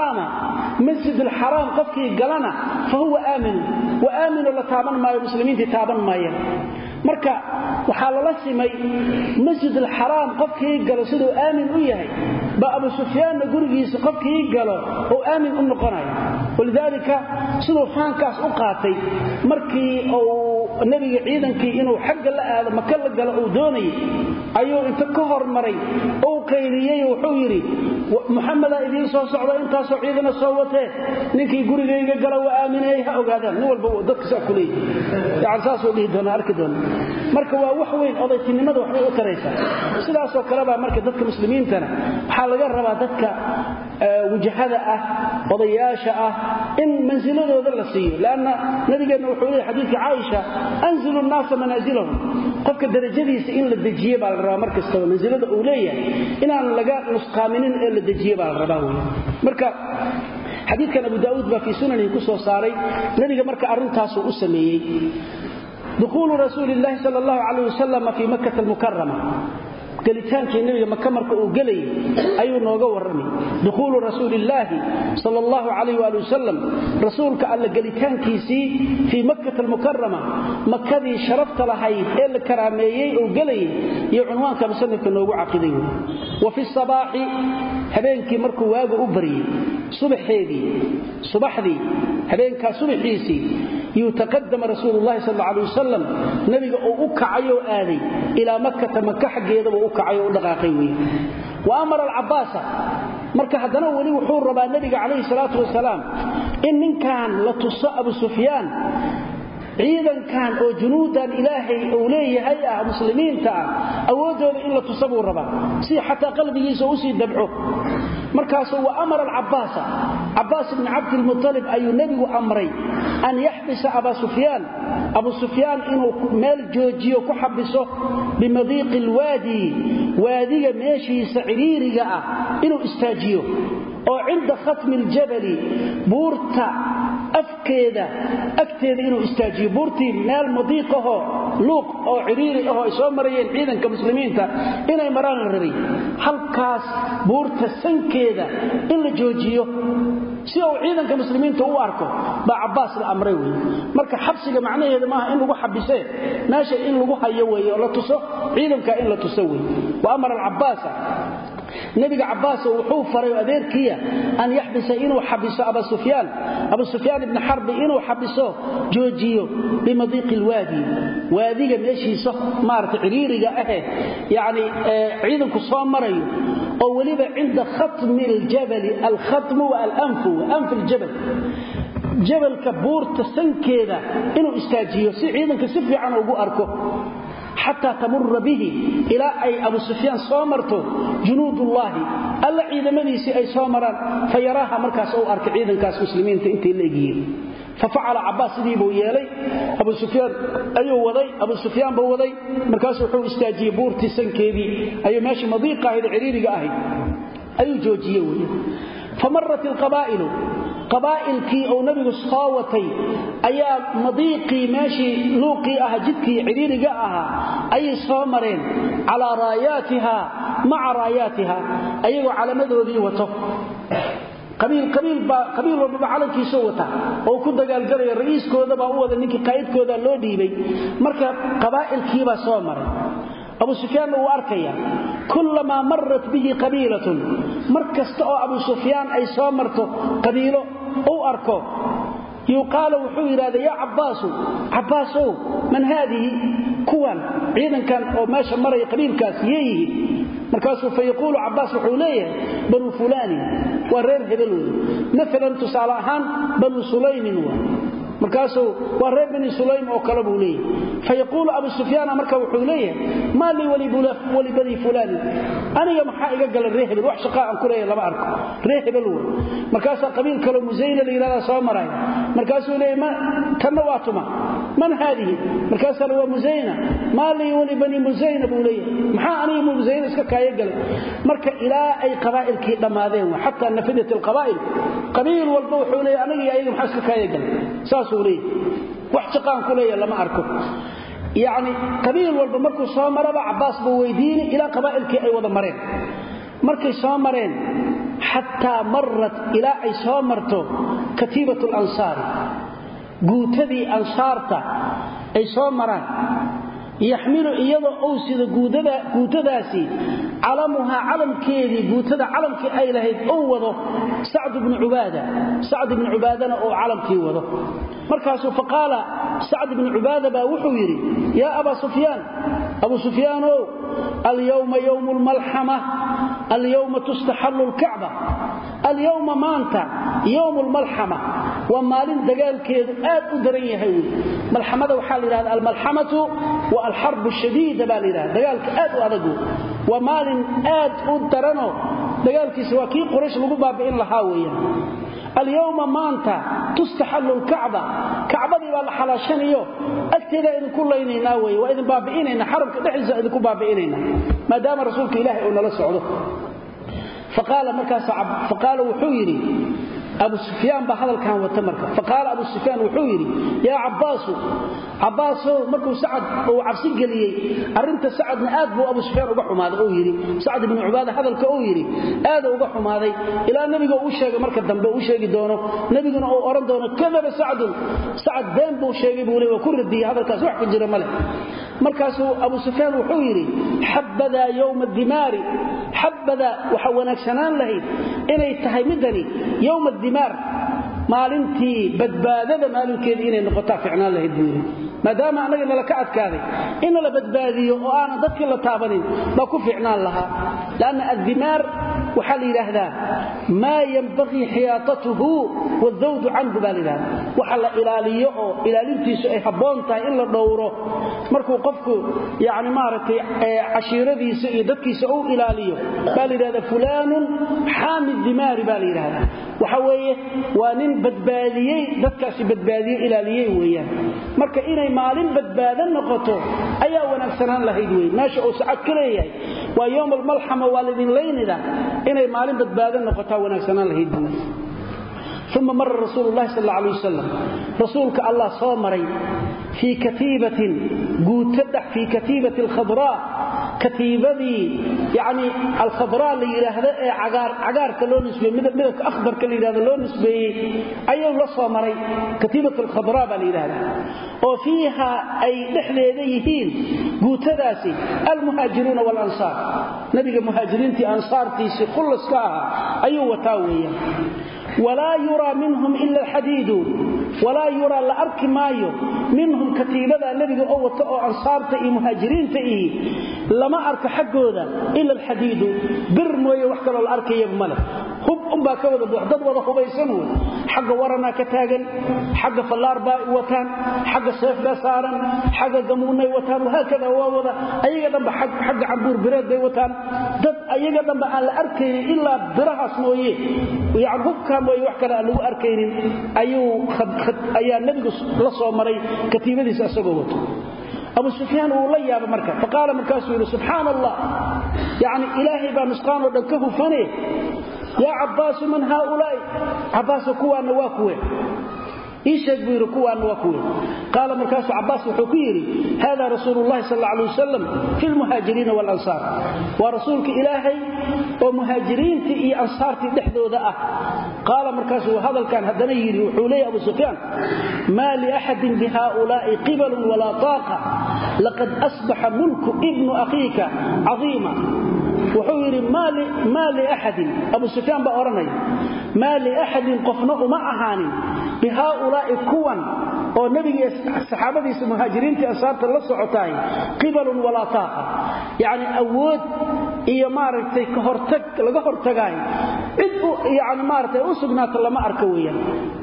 الحرام قفك قلنا فهو آمن وآمن الله تابن ماي المسلمين تابن ماي marka waxa la simay masjid al-haram qofkii galo sidoo aamin u yahay ba Abu Sufyaan gurigiisa qofkii galo oo aamin u noqonayo walidaalika sidoo faankaas u qaatay markii uu nabiga ciidankii inuu xagga la aado Makka la galo oo doonay ayuu inta ka hormaray oo qayliyay wuxuu yiri Muhammad idin soo socdo inta soo ciidana soo watee ninkii gurigayga galo waa aaminay ha ogaadaan nin walba dadka saa kulay yaani saas oo dhigdoona arki doona marka waa wax weyn odaytinimada wax u taraysa sidaas oo kale baa marka dadka muslimiintana waxa laga rabaa dadka wajahada ah odayaasha ah in manziladooda la siiyo laana nabigeena wuxuu leeyahay xadiiska Aisha anzilu an-nas manazilahum qofka darajadiisa in la dejiyo baa la rabaa markasta manzilada uu leeyahay inaan laga nusqaaminin ee la dejiyo baa la rabaa marka xadiiskan Abu Daawud baa fi sunanihi ku soo saaray nabiga marka arintaas uu sameeyay دخول رسول الله صلى الله عليه وسلم في مكة المكرمة قلتانكي النبي مكة مركة وقلي أيو نوغا ورمي دخول رسول الله صلى الله عليه وآله وسلم رسولك ألا قلتانكي سي في مكة المكرمة مكة دي شرفت لهاي إلا كراميي وقلي يعنوان كمسنك نوغا عقيدي وفي الصباح هبينكي مركة واغا أبري صبح دي هبينكا صبحيسي يتقدم رسول الله صلى الله عليه وسلم نبي او كعيو ادي الى مكه حقيده او كعيو دقاقي وامر العباس marka hadana wali wuxuu rabaa nabiga kaleey salaatu wasalaam in ninkan la tuso Abu Sufyaan ciidan kan oo junuudan ilaahay oo leeyahay muslimiinta awoodooda in la tuso buu rabaa si xataa qalbigiisa uu si dabco markaas uu amar al-Abbas ibn Abd al-Muttalib ayu nabigu amray an yahbisa Abu Sufyaan inuu meel joojiyo ku xabiso bimadiiq al-wadi waadiga meeshiisa ciriiriga ah inuu istaajiyo oo cinda khatm al-jabal buurta afkeeda inuu istaajiyo buurtii meel madiiqaho luuq oo ciriiri ah oo soo marayeen ciidanka muslimiinta inay maraan rabay halkaas buurta sankeeda in la joojiyo si uu ciidanka muslimiinta u arko ba Abbas la amray marka xabsiga macnaheedu maaha in lagu xabisay meesha in lagu hayo weeyo la tuso ciidanka in la tuso wa amara al-Abbas nabiga Abbas wuxuu faray adeerkiya an yaxbisa inuu xabiso Abu Sufyaan ibn Harb inuu xabiso joojiyo bimadiiq al-wadi waadiga meeshiisa maarta ciriiriga ah yaani ciidanku soo marayo oo waliba inda khatm al-jabal al-khatm wa al-anf al-jabal jabalka buurta sankeeda inuu istaajiyo si ciidanka si fiican ugu arko حتى تمر به إلى أي أبو سفيان صامرته جنود الله ألا عيد مديسي أي صامرا فيراها مركز أو أرك عيدا كاس مسلمين تنتي الليقين ففعل عباس ديبو يالي أبو سفيان أيو وضي أبو سفيان بوضي مركز وحو استاجيبور تسن كيدي أيو ماشي مضيقة هذا عريري قاهي أيو جوجيوي فمرت القبائل قبائل كي أو نبي الصاوتي أيا مضيقي ماشي لوقي جدكي عريري قاها أي صامرين على راياتها مع راياتها أيو على مدوذي وطف قبيل ربما على كي سوتا أو كنت قال قرية الرئيس كودا بأوضا نيكي قايد كودا لو ديبي مركب قبائل كيبا صامرين أبو سفيان هو أركيا كلما مرت به قبيلة مركز أبو سفيان أي صامرته قبيله أو أركو يقال وحوير هذا يا عباس من هذه كوان عيدا كان أو ماشا مرة قبيل كاسيه مركزه فيقول عباس حوليه بنو فلان ورير هبلون مثلا تسالحان بنو سليم مركاسو ورير بني سليم او كلبو ليه فيقول ابو سفيان مركا وحوليه ما لي ولي بني فلان انا يا maxaa iga gal reehbel wax shaqa aan ku leeyahay lama arko reehbel markaasa qabiil kale muzayna leeyada soo maray markaasuu leeyahay ma tanawatuma man hadihi markaasa waa muzayna ma li wali bani muzayna buu leeyahay maxaa ani muzayna iska kaaya gal marka ilaa ay qabaa'ilkii dhamaadeen hatta nafidat alqabaa'il qabiil walba wuxuu leeyahay aniga ayaga maxaa iska kaaya gal ساسولي وحشقان كليه لما أركب يعني قبيل والبمركو صامر عباس بويدين إلى قبائلك أي وضع مرين مركي صامرين حتى مرت إلى أي صامرته كتيبة الأنصار قوتذي أنصارته أي صامران يحمل إيضا أوسد قوتذاسي علمها علم كيدي قوتذا علم كي أي لهيد أوضه سعد بن عبادة أو علم كي وضه مركزه فقال سعد بن عبادة باوحويري يا أبو سفيان اليوم يوم الملحمة اليوم تستحل الكعبة اليوم مانتا يوم الملحمة ومالين دقال كيد آد دريه ملحمة وحال هذا الملحمة والحرب الشديدة بالله دقال آد وأدقو ومالين آد درنو دقال كسواكي قريش لقبها بإن لحاوية اليوم مانتا تستحل الكعبة كعبة دي والله حلاشان يوم أكتدا إذن كل إنينا وإذن بابئينينا حرم كدحزة إذن كل بابئينينا ما دام رسولك إلهي أولا لسعوده فقال وحويري أبو سفيان بهذا كان وتمرك فقال أبو سفيان وحويري يا عباس مركو سعد أو عبسي قليي أرنت سعد نآد بو أبو سفيان وبحهم هذا أويري سعد بن عبادة هذا الكأويري هذا وبحهم هذا إلى النبي أوشيك مركز دنبه أوشيك دونه نبي أوران دونه كذب سعد بين بو شيك بولي وكل الدي هذا الكاس وحف الجرى ملك مركز أبو سفيان وحويري حبذا يوم الدمار حبذا وحوناك سنان لهي إني تهيمدني يوم الدمار maalintii badbaadada maalinkeeda inay noqotaa ficnaan lahayd buuri maadaama anaga la kacad kaaday in la badbaadiyo oo aan dadka la taabanin ba ku ficnaan lahaa laana ad-dimar waxa la yiraahdaa ma yanbaghi hiyatatuhu wadawd anhu balida waxa la ilaaliyo oo ilaalintiisu ay haboon tahay in la dhowro markuu qofku yaani maartay cashiiradiisa iyo dadkiisa uu ilaaliyo balida fulanun hamid dimar balida waxa weeye waa nin badbaadiyay dadkaasi badbaadiyay ilaaliyay weeyaan marka inay maalin badbaadan noqoto ayaa wanaagsanaan lahayd weey meesha oo sacad kaleeyay waa yawm al-malhama walidin laynida inay maalin badbaadan noqoto wanaagsanaan lahayd ثم مر رسول الله صلى الله عليه وسلم رسولك الله صامري في كتيبة قوتدح في كتيبة الخضراء katiibadii yani al-khadra la yiraahdo ee cagaarka loo nisbeeyay midabka akhdarka la yiraahdo loo nisbeeyay ayuu la soo maray katiibatu al-khadra baa la yiraahdaa oo fiiha ay dhexdeeda yihiin guutadaasi al-muhaajiruuna wal ansaar nabiga muhaajiriintii ansaartiisi khulaska ayuu wataa weeyaan ولا يرى منهم إلا الحديد ولا يرى لأرك مايو منهم كتيبة النبي أو أنصارته مهاجرين تئي لما أرك حقه ذا إلا الحديد برمو يوحكر الأرك يبمله هم أمبا كوذا بوحدد وضحوا بيسنون حق ورنا كتاغن حق فالار باء وطان حق سيف بسارا حق قمونا وطان وهكذا ووضا أيها دنبا حق عبور براد بي وطان دد أيها دنبا على الأرك إلا برها سنويه ويعرفوك كام ويوحكر أنه أركين أيها النبي لصوا مري كتيبة دي سأسقوت أبو سفيان وليا بمركة فقال مركاسه سبحان الله يعني إلهي بانسقان ودنكه فني يا عباس من هؤلاء عباس كوان نواكوه إيشك بيركوه نواكوه قال مركاس عباس وحكيري هذا رسول الله صلى الله عليه وسلم في المهاجرين والأنصار ورسولك إلهي ومهاجرين تي أنصارتي دحدو ذا قال مركاس وهذا كان هدنيري وحولي أبو سفيان ما لأحد بهؤلاء قبل ولا طاقة لقد أصبح ملك ابن أخيك عظيما وحويري ما لأحد أبو سفيان بأورني ما لأحد قفنه معهان بهؤلاء كوان oo nabiga saxaabadiisa muhaajiriinta asaarta la socotay qibal wala taaqa yaani awood iyo maaragtay ka hortag laga hortagay cid yaani maaragtay u sugnaato lama arka weeyaan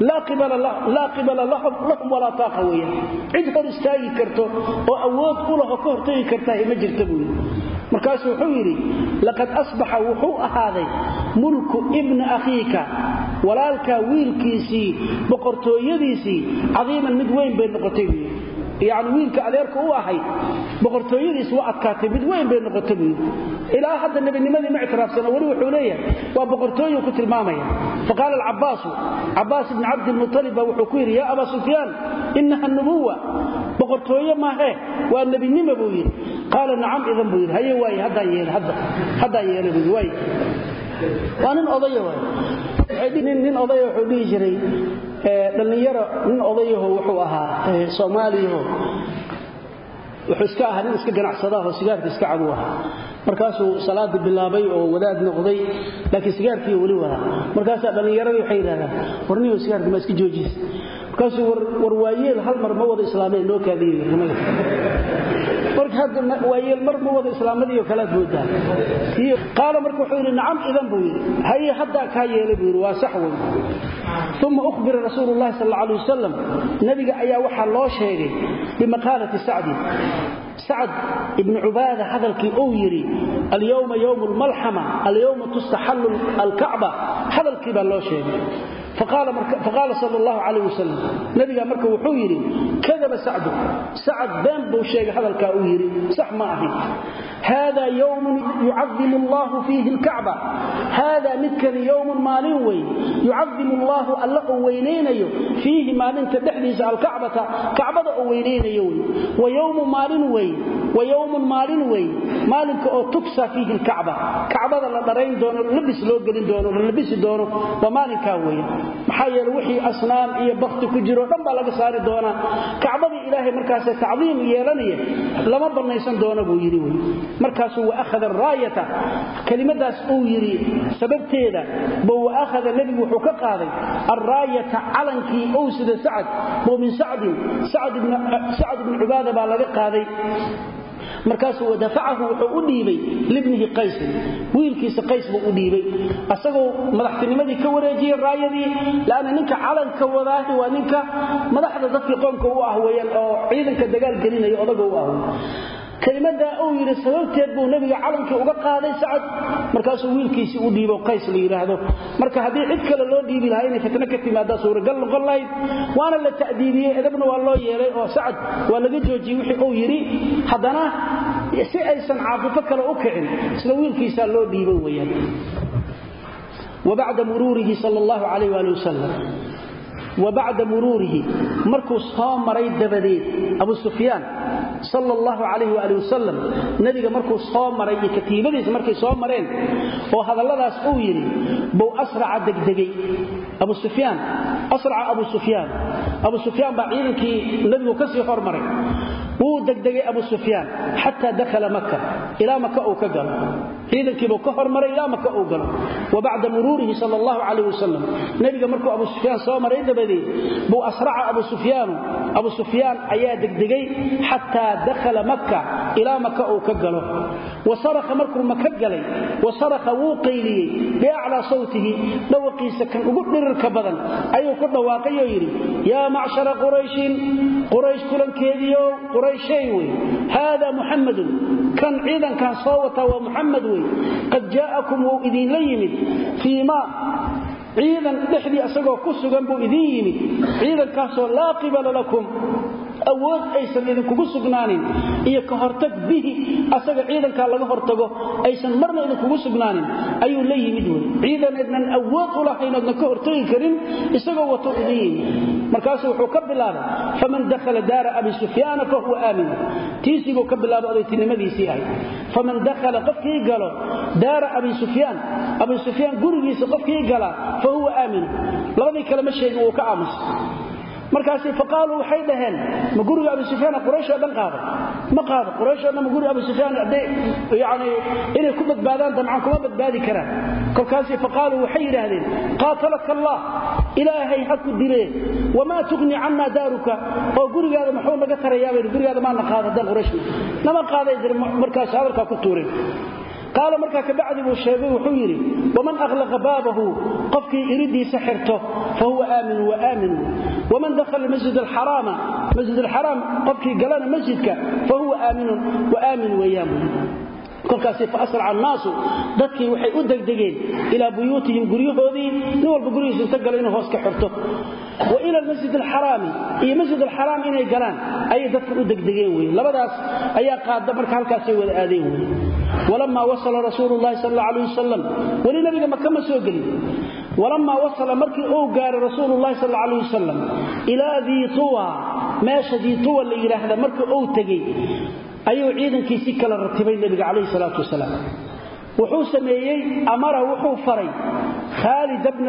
la qibala lahum wala taaqa weeyaan cid hor istaagi karto oo awood u leh ka hortagi karta ma jirto buuli markaas wuxuu yiri laqad asbaha wuxuu ahaaday mulku ibn akhiika walaalka wiilkiisi boqortooyadiisi cadiiman mid weyn bay noqotay يعني ويلك أديرك هو أحي بقرطوية سواء كاتب وين بين قطبين إلى أحد النبي لماذا ما اعتراف سنة ولو حولية وبقرطوية كنت المامية فقال عباس بن عبد المطلب وحكير يا أبا سفيان إنها النبوة بقرطوية ما هي والنبي نما بوير قال نعم إذا بوير هيا واي هذا يين بوير واي وأنا أضيع واي nin odayo wuxuu dhigi jiray dhalinyaro nin odayo wuxuu ahaa Soomaaliyo wuxuu iska ahaa nin iska ganacsada oo sigaarka iska cabo markaasuu salaad bilaabay oo wadaad noqday laakiin sigaarkii wali wada markaas dhalinyaradu waxay yiraahdaan warniyo sigaarka ma iska joojis markaasuu war waayeel hal mar ma wada islaameen loo kaadiyay marka hadda waayeel mar ma wada islaamadii kala boodaan iyo qaal markuu wuxuu yiri nacam idan buu yiri hay hadda ka yeelay buu waa sax weyn ثم أخبر رسول الله صلى الله عليه وسلم نبي أيا وحى الله شيء بمقالة سعد ابن عبادة هذا الكيويري اليوم يوم الملحمة اليوم تستحل الكعبة هذا الكيب الله شيء فقال صلى الله عليه وسلم نبي مركه وحويري كذب سعد بين بوشيغ هذا الكاويري صح معه هذا يوم يعظم الله فيه الكعبة هذا مثل يوم مالوي يعظم الله وينينيو فيه مالين تدحديس الكعبة كعبة وينينيو ويوم مالوي مالك او تكسى فيه الكعبة كعبة لا درين دون لبس لو غلين دون لبس دون ومالك وي maxay wixii asnaam iyo baqti ku jiro dhanba laga saari doona kacbada ilaahay markaas tacdiim yeelanaya lama banaysan doona buu yiri markaas uu akhada raayata kalimadaas uu yiri sababteeda buu akhada nabigu wuxuu ka qaaday ar-raayata calankii oo sida sa'd ibn ubaada baa laga qaaday markaasuu wadafacahu wuxuu u dhiibay libnihi qays wiilkiisa qays buu u dhiibay asagoo madaxtinimadii ka wareejiyay raayadii laana ninka calanka wadaahi waa ninka madaxda dadka qoomka u ah weeyaan oo ciidanka dagaal gelinayo odaga u ah كلمة أو يرسلت يدبو نبي علمك وقاضي سعد مركز ويلكيس وديبو قيس لي هذا مركز هذه عدك لو ديبي لهاين فتنكت ما دا صور قال الله وانا اللي تأديبيه ابن والله يري او سعد ولا جوجي وحي او يري حدنا سي ايسن عاطفك لو كعن سلا ويلكيس لو ديبو ويان وبعد مروره صلى الله عليه واله وسلم وبعد مروره مركز صام مريد دبديد ابو سفيان sallallahu alayhi wa alihi wasallam nabiga markuu soo maray katiibadiisa markay soo mareen oo hadalladaas uu yiri buu asraca degdegay Abu Sufyan baa ciidankii nabigu ka sii hormaray wuu degdegay Abu Sufyan hatta dakhala Makkah ila Makkah oo ka galo ciidankii buu ka hormaray ila Makkah oo galo wa ba'da mururihi sallallahu alayhi wasallam nabiga markuu Abu Sufyan soo maray dabadii buu asraca Abu Sufyan ayaa degdegay hatta dakhala Makkah ila Makkah oo ka galo wasaraqa markuu Makkah galay wasaraqa wuu qayliyay bi'ala sawtihi dhawaqiisa kan ugu dhirka badan ayuu ku dhawaaqay oo yiri ya ma'shara quraish kulankeediyo quraishay way hada muhammad kan ciidan kan soo wata wa muhammad way qad ja'akum wa idin layimid fiima ciidan dhixdii asagoo ku sugan buu idin yimid ciidan kaasoo laa qibala lakum awood aysan idinkugu sugnaanin iyo ka hortag bihi asaga ciidanka laga hortago aysan marna idinkugu sugnaanin ayuu la yimid ciidan idnan awood u lahayn oo ka hortagi karin isagoo wato idin markaas wuxuu ka bilaabay faman dakhala dar abi sufyan fa huwa amin tiisigu ka bilaabay odaytinimadiisii ay faman dakhala qofkii galo dar abi sufyan gurigiisa qofkii gala fa huwa amin labadii kalama sheegay uu ka aamus markaas faqaalu waxay dhaheen ma guriga Abu Sufyan Quraysh oo dhan qaaday ma qaado Quraysh oo guriga Abu Sufyan yaani inay ku badbaadaan damcan kuma badbaadi karaan kolkaas faqaalu waxay yiraahdeen qaatalaka Allah ilaahay haku dilay wama tughni anna daruka oo gurigaada maxuu naga tarayaa gurigaada ma qaado dan Quraysh nama qaaday markaas hadalka ku tuuray قال marka ka bacdi buu sheegay wuxuu yiri waman aghlaqa baabahu qofkii iridii saxirto fa huwa aamin wa aamin waman dakhala masjid al-haram qofkii galana masjidka fa huwa aamin wa aamin wa yaamin kolkaas fa asra an-nas dadkii waxay u degdegeen ila buyutihim guryahoodii nin walba gurigiisa inta galay inuu hoos ka xirto wa ila masjid al-haram iyo masjid al-haram inay galaan ay dadku u degdegeen way labadaas ayaa qaada marka halkaas ay wada aadeen way ولما وصل رسول الله صلى الله عليه وسلم ولنبي مكة ما سو غلي ولما وصل مركي او غار رسول الله صلى الله عليه وسلم الى ذي طوى ما شدي طوى اللي يراهدا مركي او تغي ايو ciidankiisi kala ratibay nabiga kaleey salaatu wasalaam wuxuu sameeyay amara wuxuu faray Khalid ibn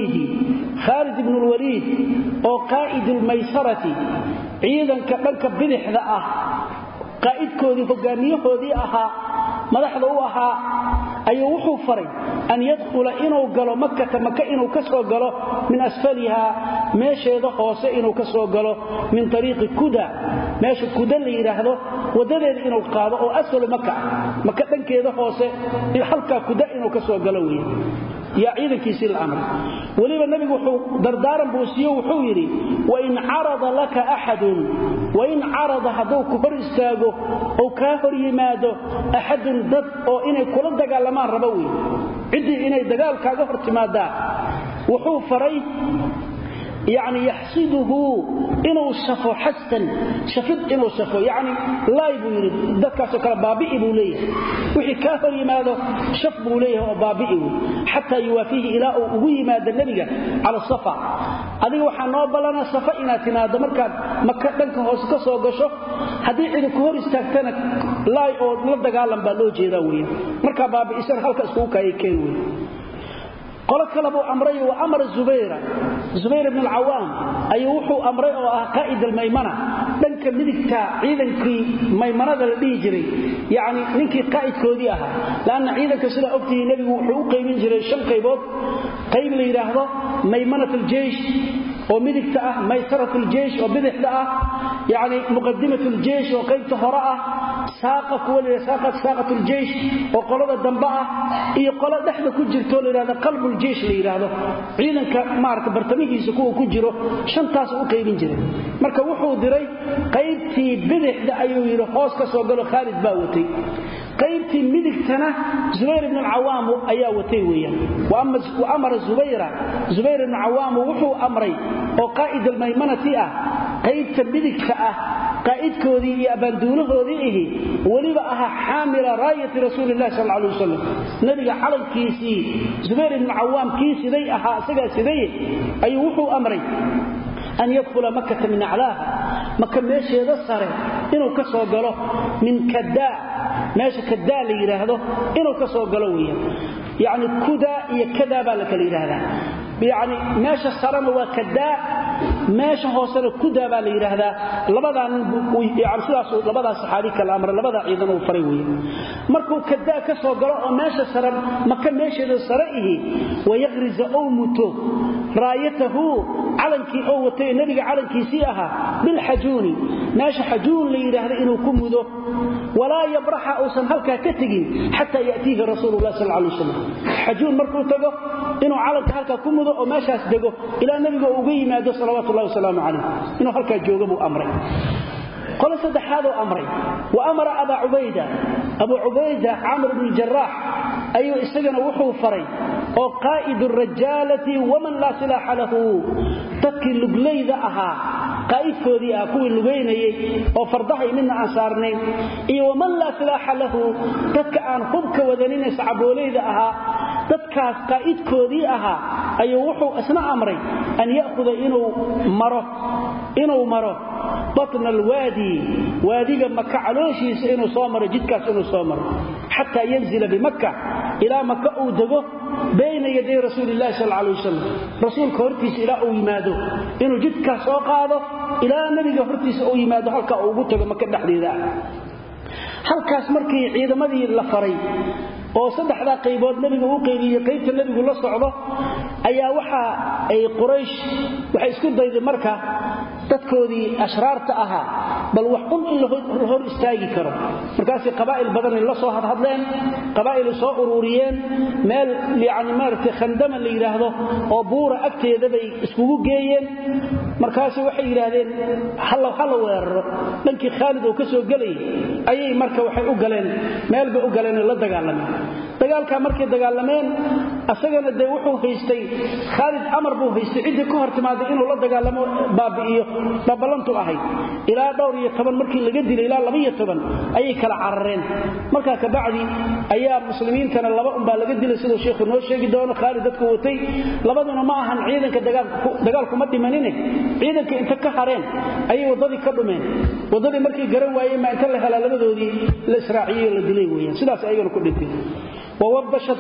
al-Walid oo qaa'id al-maysarati ciidanka dhanka bidixda ah qaa'idkoodii hogaamiyahoodii ahaa madaxda u ahaa ayuu wuxuu faray an yadkhula inuu galo Makka inuu ka soo galo min asfaliha meesheeda hoose inuu ka soo galo min tariiqi kuda meesha kuda la yiraahdo wadadeeda inuu qaado oo asfal Makka dhankeeda hoose halka kuda inuu ka soo galo weey يا عيدك يصير الأمر ولما النبي دردارا بوسيه وحويري وإن عرض لك أحد وإن عرض هدوك فرستاغو أو كافر يمادو أحد ضد أو إني كل دقال لما ربوي عدي إني دقال كاغفر تمادا وحو فري يعني يحسده إنه شفو حسن شفد إنه شفو يعني لا يبيرد ذكا سكر بابئ بوليه وحي كافر يماذا شف بوليه وبابئ حتى يوافيه إلى أغوي ماذا النبي على الصفا هذه وحنوب لنا صفا إنا تنادى مكة لنك هوسك سوغشو هذه إذا كهور استاكتنا لا يبدأ قالا بالوجه ذوي مركا بابئ إسان حلق أسكوكا يكينوي قال كلبو أمري وأمر زبير بن العوام أيوحو أمري قائد الميمنة لنك مدكتا عيدنكي ميمنة الذي يجري يعني ننكي قائد كوديها لأن عيدنك سنة أبتي نبي وحو قيمين جري شن قيبوت قيم لي رهضة ميمنة الجيش ومدكتا ميسرة الجيش وبدحتا يعني مقدمة الجيش وقيمة هراء ساقة الجيش وقلب الدنباء إيه قلب دحنا كجرتون لهذا قلب الجيش اللي يراهdo ciidanka maarka bartamihiisa kuwa ku jiro shantaas u qaybin jiray marka wuxuu diray qaybtii bidixda ayuu yiri hoos ka soo galo Khalid baa watay qaybtii midigtana Zubayr ibn al-Awwam ayaa watay weeyaan wa amara Zubayr ibn al-Awwam wuxuu amray oo qaa'id al-maymanati qaybta midigta qaa'idkoodii iyo abanduulahoodii waliba aha xaamila raayati rasuulillaah sallallahu alayhi wasallam nabiga xalalkiisi Zubayr ibn al-Awwam kiisiday aha asaga siday ayuu wuxuu amray أن يدخل مكة من أعلاها maka meesheeda sare inuu ka soo galo min kadaa meesha kadaa la yiraahdo inuu ka soo galo weeyaan yani kuda iyo kada baa la kala yiraahdaa yani meesha sarana waa kadaa meesha hoosena kuda baa la yiraahdaa labadan yani sidaas labadaas saxaabi kala amr labada ciidan uu faray weeyaan markuu kadaa ka soo galo oo meesha sare maka meesheeda sare ihi wayaqriz awmutu raayatahu calankii oo watay nabiga calankiisii ahaa bil xajuuni meesha xajuun la yiraahdo inuu ku mudo wala yabraha usan halka ka tagin hatta yaatihi rasuulullah sallallahu alayhi wasallam xajuun markuu tago inuu calanka halka ku mudo oo meeshaas dago ilaa nabiga ugu yimaado sallallahu alayhi wasallam inuu halka joogo buu amray قال صدحاده أمري وأمر أبو عبيدة عمرو بن الجراح أيوه استجن وحو فري وقائد الرجالة ومن لا سلاح له تكي اللقليذة أها قائد كودي أكوي اللقيني وفرضحي من أنصارنين ومن لا سلاح له تكي أن خبك وذنين سعبوليذة أها تكي قائد كودي أها أيوه وحو أسنى أمري أن يأخذ إنه مره بطن الوادي وادي مكة علوشيس إنه صامر جدكاس إنه صامر حتى ينزل بمكة إلى مكة أودغه بين يدي رسول الله صلى الله عليه وسلم رسول كورتيس إلى أويماده إنه جدكاس أوقاده إلى نبي كورتيس أويماده هلك أوغوتغ مكة دحديدا هلكاس مركي ciidamadii la faray oo saddexda qaybood nabiga uu qeybiyay qaybta nabigu la socdo ayaa waxa ay quraysh waxay isku dayday marka dadkoodii ashraarta ahaa bal wax in la hor istaagi karo markaas qabaa'il badan la soo hadleen qabaa'il soo ururiyeen meel yaani maartay khandama la yiraahdo oo buura agteeda bay iskugu geeyeen markaas waxay yiraahdeen hal weeraro dhankii Khalid oo ka soo galay ayay marka waxay u galeen meel bay u galeen la dagaalameen dagaalka markay dagaalameen asagana de wuxuu haystay Khalid amar buu haystay cid ka hortimaaday inuu la dagaalamo baabi'iyo babalantu ahay ilaa dhowr iyo 10 markii laga dilay ilaa 12 ayay kala carareen marka ka bacdi ayaa muslimiintana laba baa laga dilay sidoo sheekhu noo sheegi doono Khalid dadku watay labaduna ma ahan ciidanka dagaalku ma dhimanine ciidanka inta ka hareen ayay wadadii ka dhumeen wadadii markii garan waayeen ma inta la helaa labadoodii la israaciyo la dilay weeyaan sidaas ayagana ku dhintay ووبشت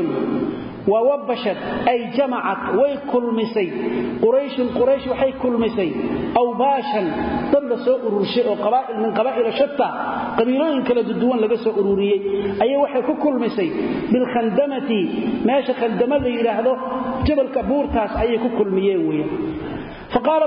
أي جمعت ويكلمسي قريش وحي كلمسي أو باشا ضل سوء الرشيء وقبائل من قبائل شتى قبيلين كلا ددوان لقى سوء الرورية أي وحي كلمسي بالخندمة ماشي خندمة اللي يلاهده جبل كبور تاس أي كلمية فقالوا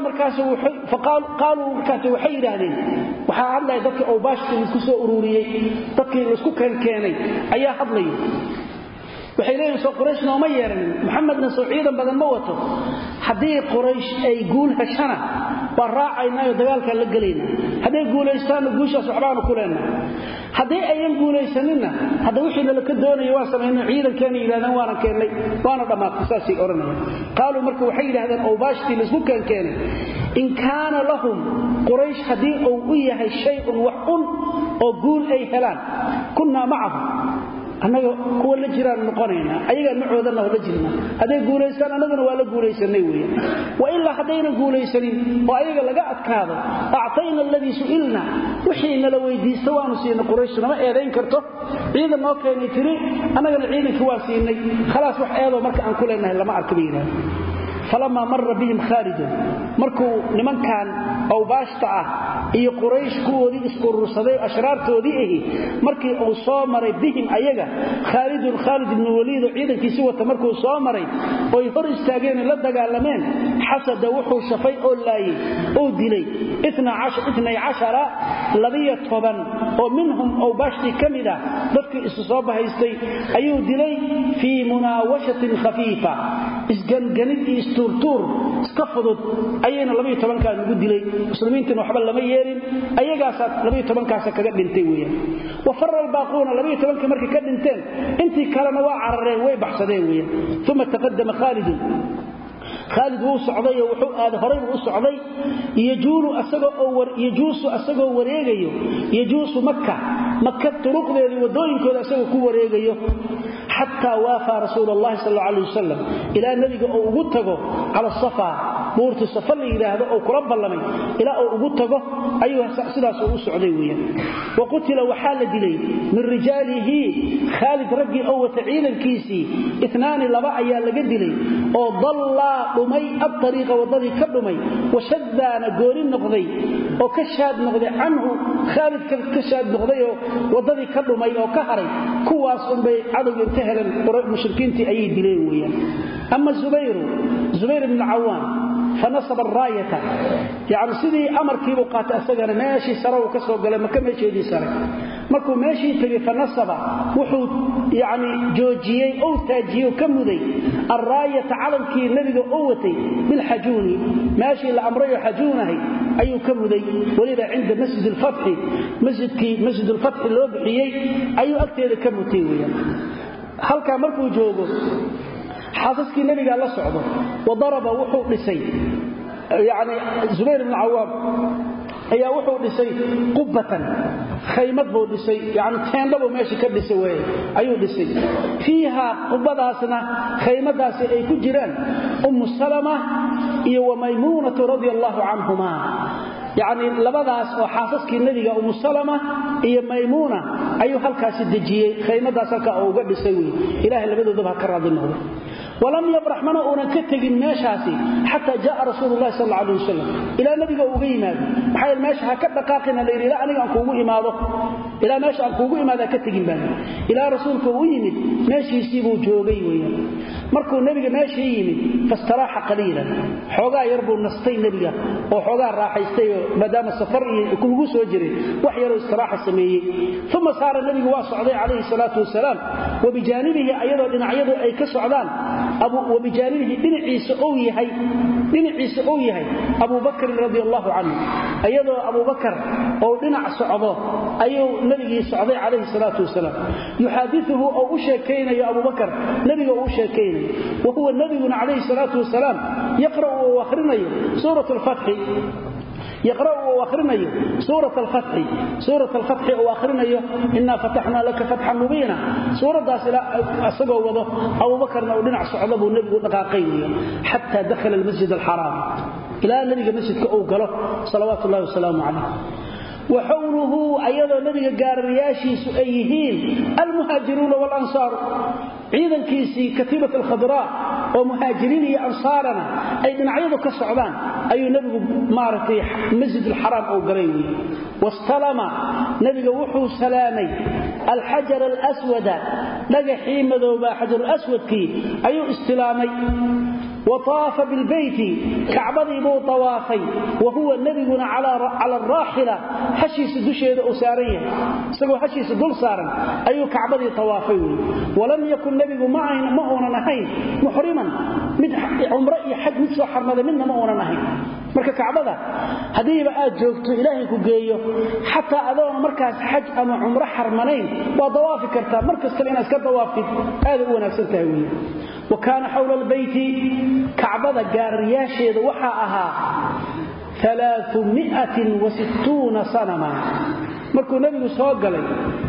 مركاسه وحي يراهدين waxa hadlay dadka oo baashka isku soo ururiyay dadkii isku keenay ayaa hadlay waxay leeyihiin soo quraysh nooma yeeran maxamedna soo ciidan badan ma wato hadii quraysh ay guul heshana baraacaynayo dagaalka la galayna hadii guuleystaan guushaas waxbaan ku leenahay hadii ayaan guuleysanina hada wixii la ka doonayo waa sameeyay ciidankeena ilaadan waana keenay waana dhamaaqsaasi oranay qaalu markuu waxay yiraahdeen oo baashkii isku keenay in kaana lahum quraysh hadii uu yahay shay waxun oo guul ay helaan kunna ma'ahu anaga kuwa la jiraan noqonayna ayaga nucoodana la jirna haday guuleysan anaguna waa la guuleysanay weey wa illa hadayna guuleysanin oo ayaga laga adkaado aactayna alladhi su'ilna wixii la weydiisto waanu siinay quraysh nama eedayn karto ciidan noo keenay tiri anagana ciidanka waa siinay khalaas wax eedo marka aan ku leenahay lama arkabayna فلما مر بهم خالد مركو لمن كان أو باشطع إي قريش كودي اسكرسدي أشرارتودي مركي أو صامر بهم أيغا خالد بن وليد عيدا كيسوة مركو صامري ويهر استاغين لدغالمين حسد وحو شفي أولاي أو دلي 12 لبية طبا ومنهم أو باشتي كمدا ذلك استصابها يستي أيو دلي في مناوشة خفيفة اسجنجنت استورتور اسكفضت أينا 12 كان ugu dilay muslimiinta waxba lama yeerin ayagaas 12 kaas kaga dhintay weeyaan wafar albaaquna 12 markii ka dhinteen intii kalena waa carareen way baxsadeen weeyaan thumma taqaddama Khalid wuu socday wuxuu aad horay u socday yajuusu asagoo wareegayo yajuusu makka turuqdeedii wadooyinkooda asagoo ku wareegayo hatta waafa rasuulullaahi sallallahu alayhi wasallam ila nabiga oo ugu tago ala safa buurta Safar la yiraahdo oo kula ballamay ila oo ugu tago ayuu sidaas u socday weeyaan waqtila waxa la dilay min rijaalihi Khalid ragi oo wataciidankiisi ithnaani laba ayaa laga dilay oo dalla dhumay at-tariiqa wadadii ka dhumay washadana goorin noqday oo ka shaad noqday anhu Khalid ka shaad noqday oo wadadii ka dhumay oo ka haray kuwaas un bay cadawga inta helan mushrikiintii ay dileen weeyaan ama Zubayr ibn Awwam فنصب الرايه يعني سيدي امركي بو قاته اسغنا ماشي سرو كسو غله ما كميشيدي سره markuu meeshii tagay fanasaba wuxuu yaani joojiyay oo taajiyo kamuday arraayata calankii nabiga oo watay bil hajuni maashi la amrayo hajunahay ayuu kamuday waliba inda masjid al-fath loo bixiyay ayuu agteeda kamutay weeyaan halka markuu joogo xaasaskii nabiga la socdo wadaraba wuxuu dhisay yaani Zubayr ibn Awwam ayaa wuxuu dhisay qubbatan khaymad buu dhisay yaani teendabo meeshii ka dhisay way ayuu dhisay fiiha qubbadaasna khaymadaasi ay ku jiraan Salama iyo Maymuna radhiyallahu anhuma يعني labadaas oo xaasaskii nabiga Salama iyo Maymuna ayuu halkaas dajiyay khaymadaas halka uu uga dhisay ilaahay labadooda ka raadi noqdo ولم يبرح من أونا كتجن ماشاسي حتى جاء رسول الله صلى الله عليه وسلم إلى نبي جوجي إماد حيل ماشى هكذا دقائقنا ليري لا أنا أنكوجو إماده إلى ماشى أنكوجو إماده كتجن بان إلى رسول كويمد ماشي يسيبه جوجي ويا مركو النبي ماشي يمد فاستراح قليلا حوجا يربو النصتين نبيه وحوجا راح يستيو مدام السفر يكون جوس وجري وحير استراحة سميه ثم صار النبي واصع عليه الصلاة والسلام وبجانبه أيضا إن عيضه أي كسعدان وبجانبه دنعيس أويهي أبو بكر رضي الله عنه أيضا أبو بكر أو دنع سعضه أيضا نبي سعضي عليه الصلاة والسلام يحادثه أو أشاكين يا أبو بكر نبي أشاكين وهو النبي عليه الصلاة والسلام يقرأ وآخرنا سورة الفتح يقرأ وآخرنا سورة الفتح وآخرنا إنا فتحنا لك فتحا مبينا سورة داسلة أصبه وضه أبو بكر ودنع صعبه النبي ودقاقين حتى دخل المسجد الحرام إلى النبي مسجد كأوكله صلوات الله وسلامه عليه وحوله أيضا النبي قال رياشي سؤيهين المهاجرون والأنصار عيدا كيسي كتيبة الخضراء ومهاجرين أنصارنا أيضا عيدا كالصعبان أي نبي مارتي مسجد الحرام أو قريني واستلم نبي وحو سلامي الحجر الأسود لقى حيمة وبا حجر الأسود كي أي استلامي وطاف بالبيت كعبدي بو طوافي وهو النبي على الراحلة حشيس دشيد أسارية سقو حشيس دل سارا أي كعبدي طوافي ولم يكن نبي معنا نهين محرما من عمرئي حج مثل حرمد منا معنا نهين marka kacbada hadii ba aad joogto ilaahay ku geeyo hatta adoon markaas xaj ama umra xarmanayn waa dawaafi kartaa markaas kale inaad ka dawaafid aad u wanaagsan tahay weey وكان حول البيت كعبة جارياشيد وحا أها 360 صنما مركو نبي صوق لي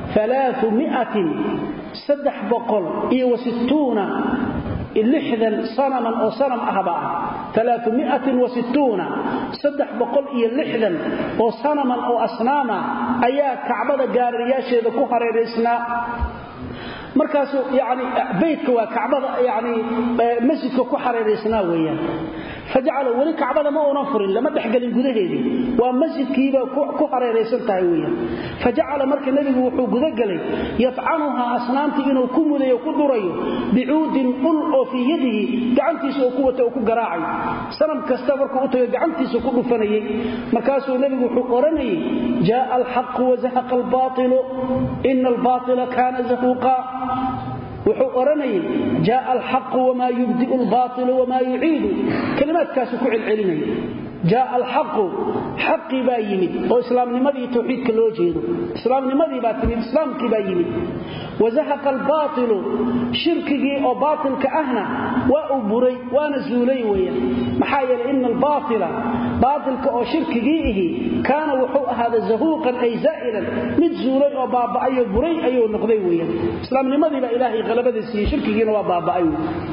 360 اللحدا صنما أو صنم أهباء 360 اللحدا أو صنما أو أصناما أيا كعبة جارياشيد كهر الإسناء markaas yaani beedka waa kacbada yaani masjidka ku xareereysnaa weeyaan fajacala wali kacbada ma una furin lama dhaxgalin gudaheedii waa masjidkiiba ku xareereysan tahay weeyaan fajacala marka nabigu wuxuu guda galay yafcanuha asnaamti inuu ku mudayo ku durayo bi'udin ul oo fi yadihi gacantiisa oo ku wato ku garaacay sanam kasta markuu u tago gacantiisa ku dhufanayay markaas nabigu wuxuu oranayay jaa al-haqq wa zahaqa al-batil inna al-batila kana zahuqa wuxuu oranayay jaa al-haqq wa ma yubdi al-batil wa ma yu'id kalimaad kaas ku cilcelinay jaa al-haqq haqqi bayimi oo islaamnimadii tawxiidka loo jeedo islaamnimadii baa timid islaamkii baa yimid wa zahaqa al-batil shirkigi oo baatilka ahna waa u buray waana zuulay weeyaan maxaa yeelay in al-batila baatilka oo shirkigi kaana wuxuu ahaada zahuqan ay za'ilan mid zuulay oo baabaayo buray ayuu noqday weeyaan islaamnimadii baa ilaahay qalabadiisa shirkigiina waa baabaayo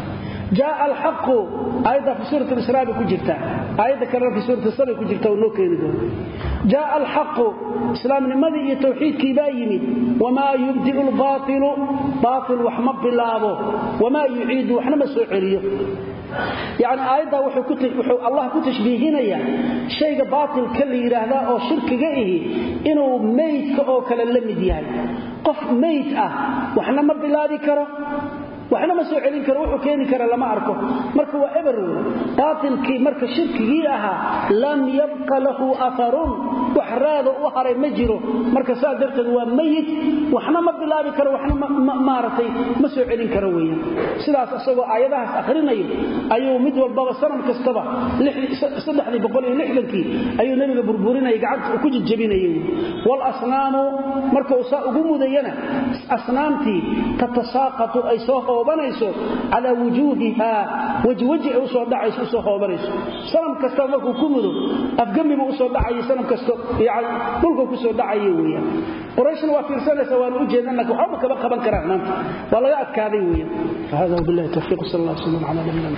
جاء الحق أيضا في سورة الإسراء كجرتا أيضا كرر في سورة الصبي كجرتا ونوكين جاء الحق إسلام لماذا توحيد كبايمي وما يبدئ الباطل باطل وحمد بالله وما يعيد وحنا مسؤوليه يعني آيدا وحو الله كتشبيهنا شيء باطل كل يراهدا أو شرك جائه إنه ميت أو كلا لمد يعني قف ميت وحنا ما بلادي كره وحنا ما سوعلين كره وحو كيني كره لما أركه مركه وإبر باطل كي مركه شرك جيئها لم يبقى له أثر وحراد وحري مجره مركه سادرت هو ميت وحنا ما بلادي كره وحنا ما رتي ما سوعلين كرويا سلاس أصدق آياتها آخرين أيو مد والبابا سنم كستبا صدح لي بقوله لحلنكي أيو نبي بربورين يقعد وكج الجبين والأصنام مركه أقوم دينا أصنامتي تتساقط أي سوق وبنيسو على وجوهها وجه وسو دحايس وسو خوبنيسو سلام كستا markuu ku mudo afgamibu usoo dhacay sanam kasto yaani dhulku ku soo dhacay weeyaan qurayshna waa fiirsanaysa waan u jeednaa waxba kaba qaban karaan maanta waa laga adkaaday weeyaan hada billahi tawfiiq sallallahu alayhi wa sallam ala nabiyina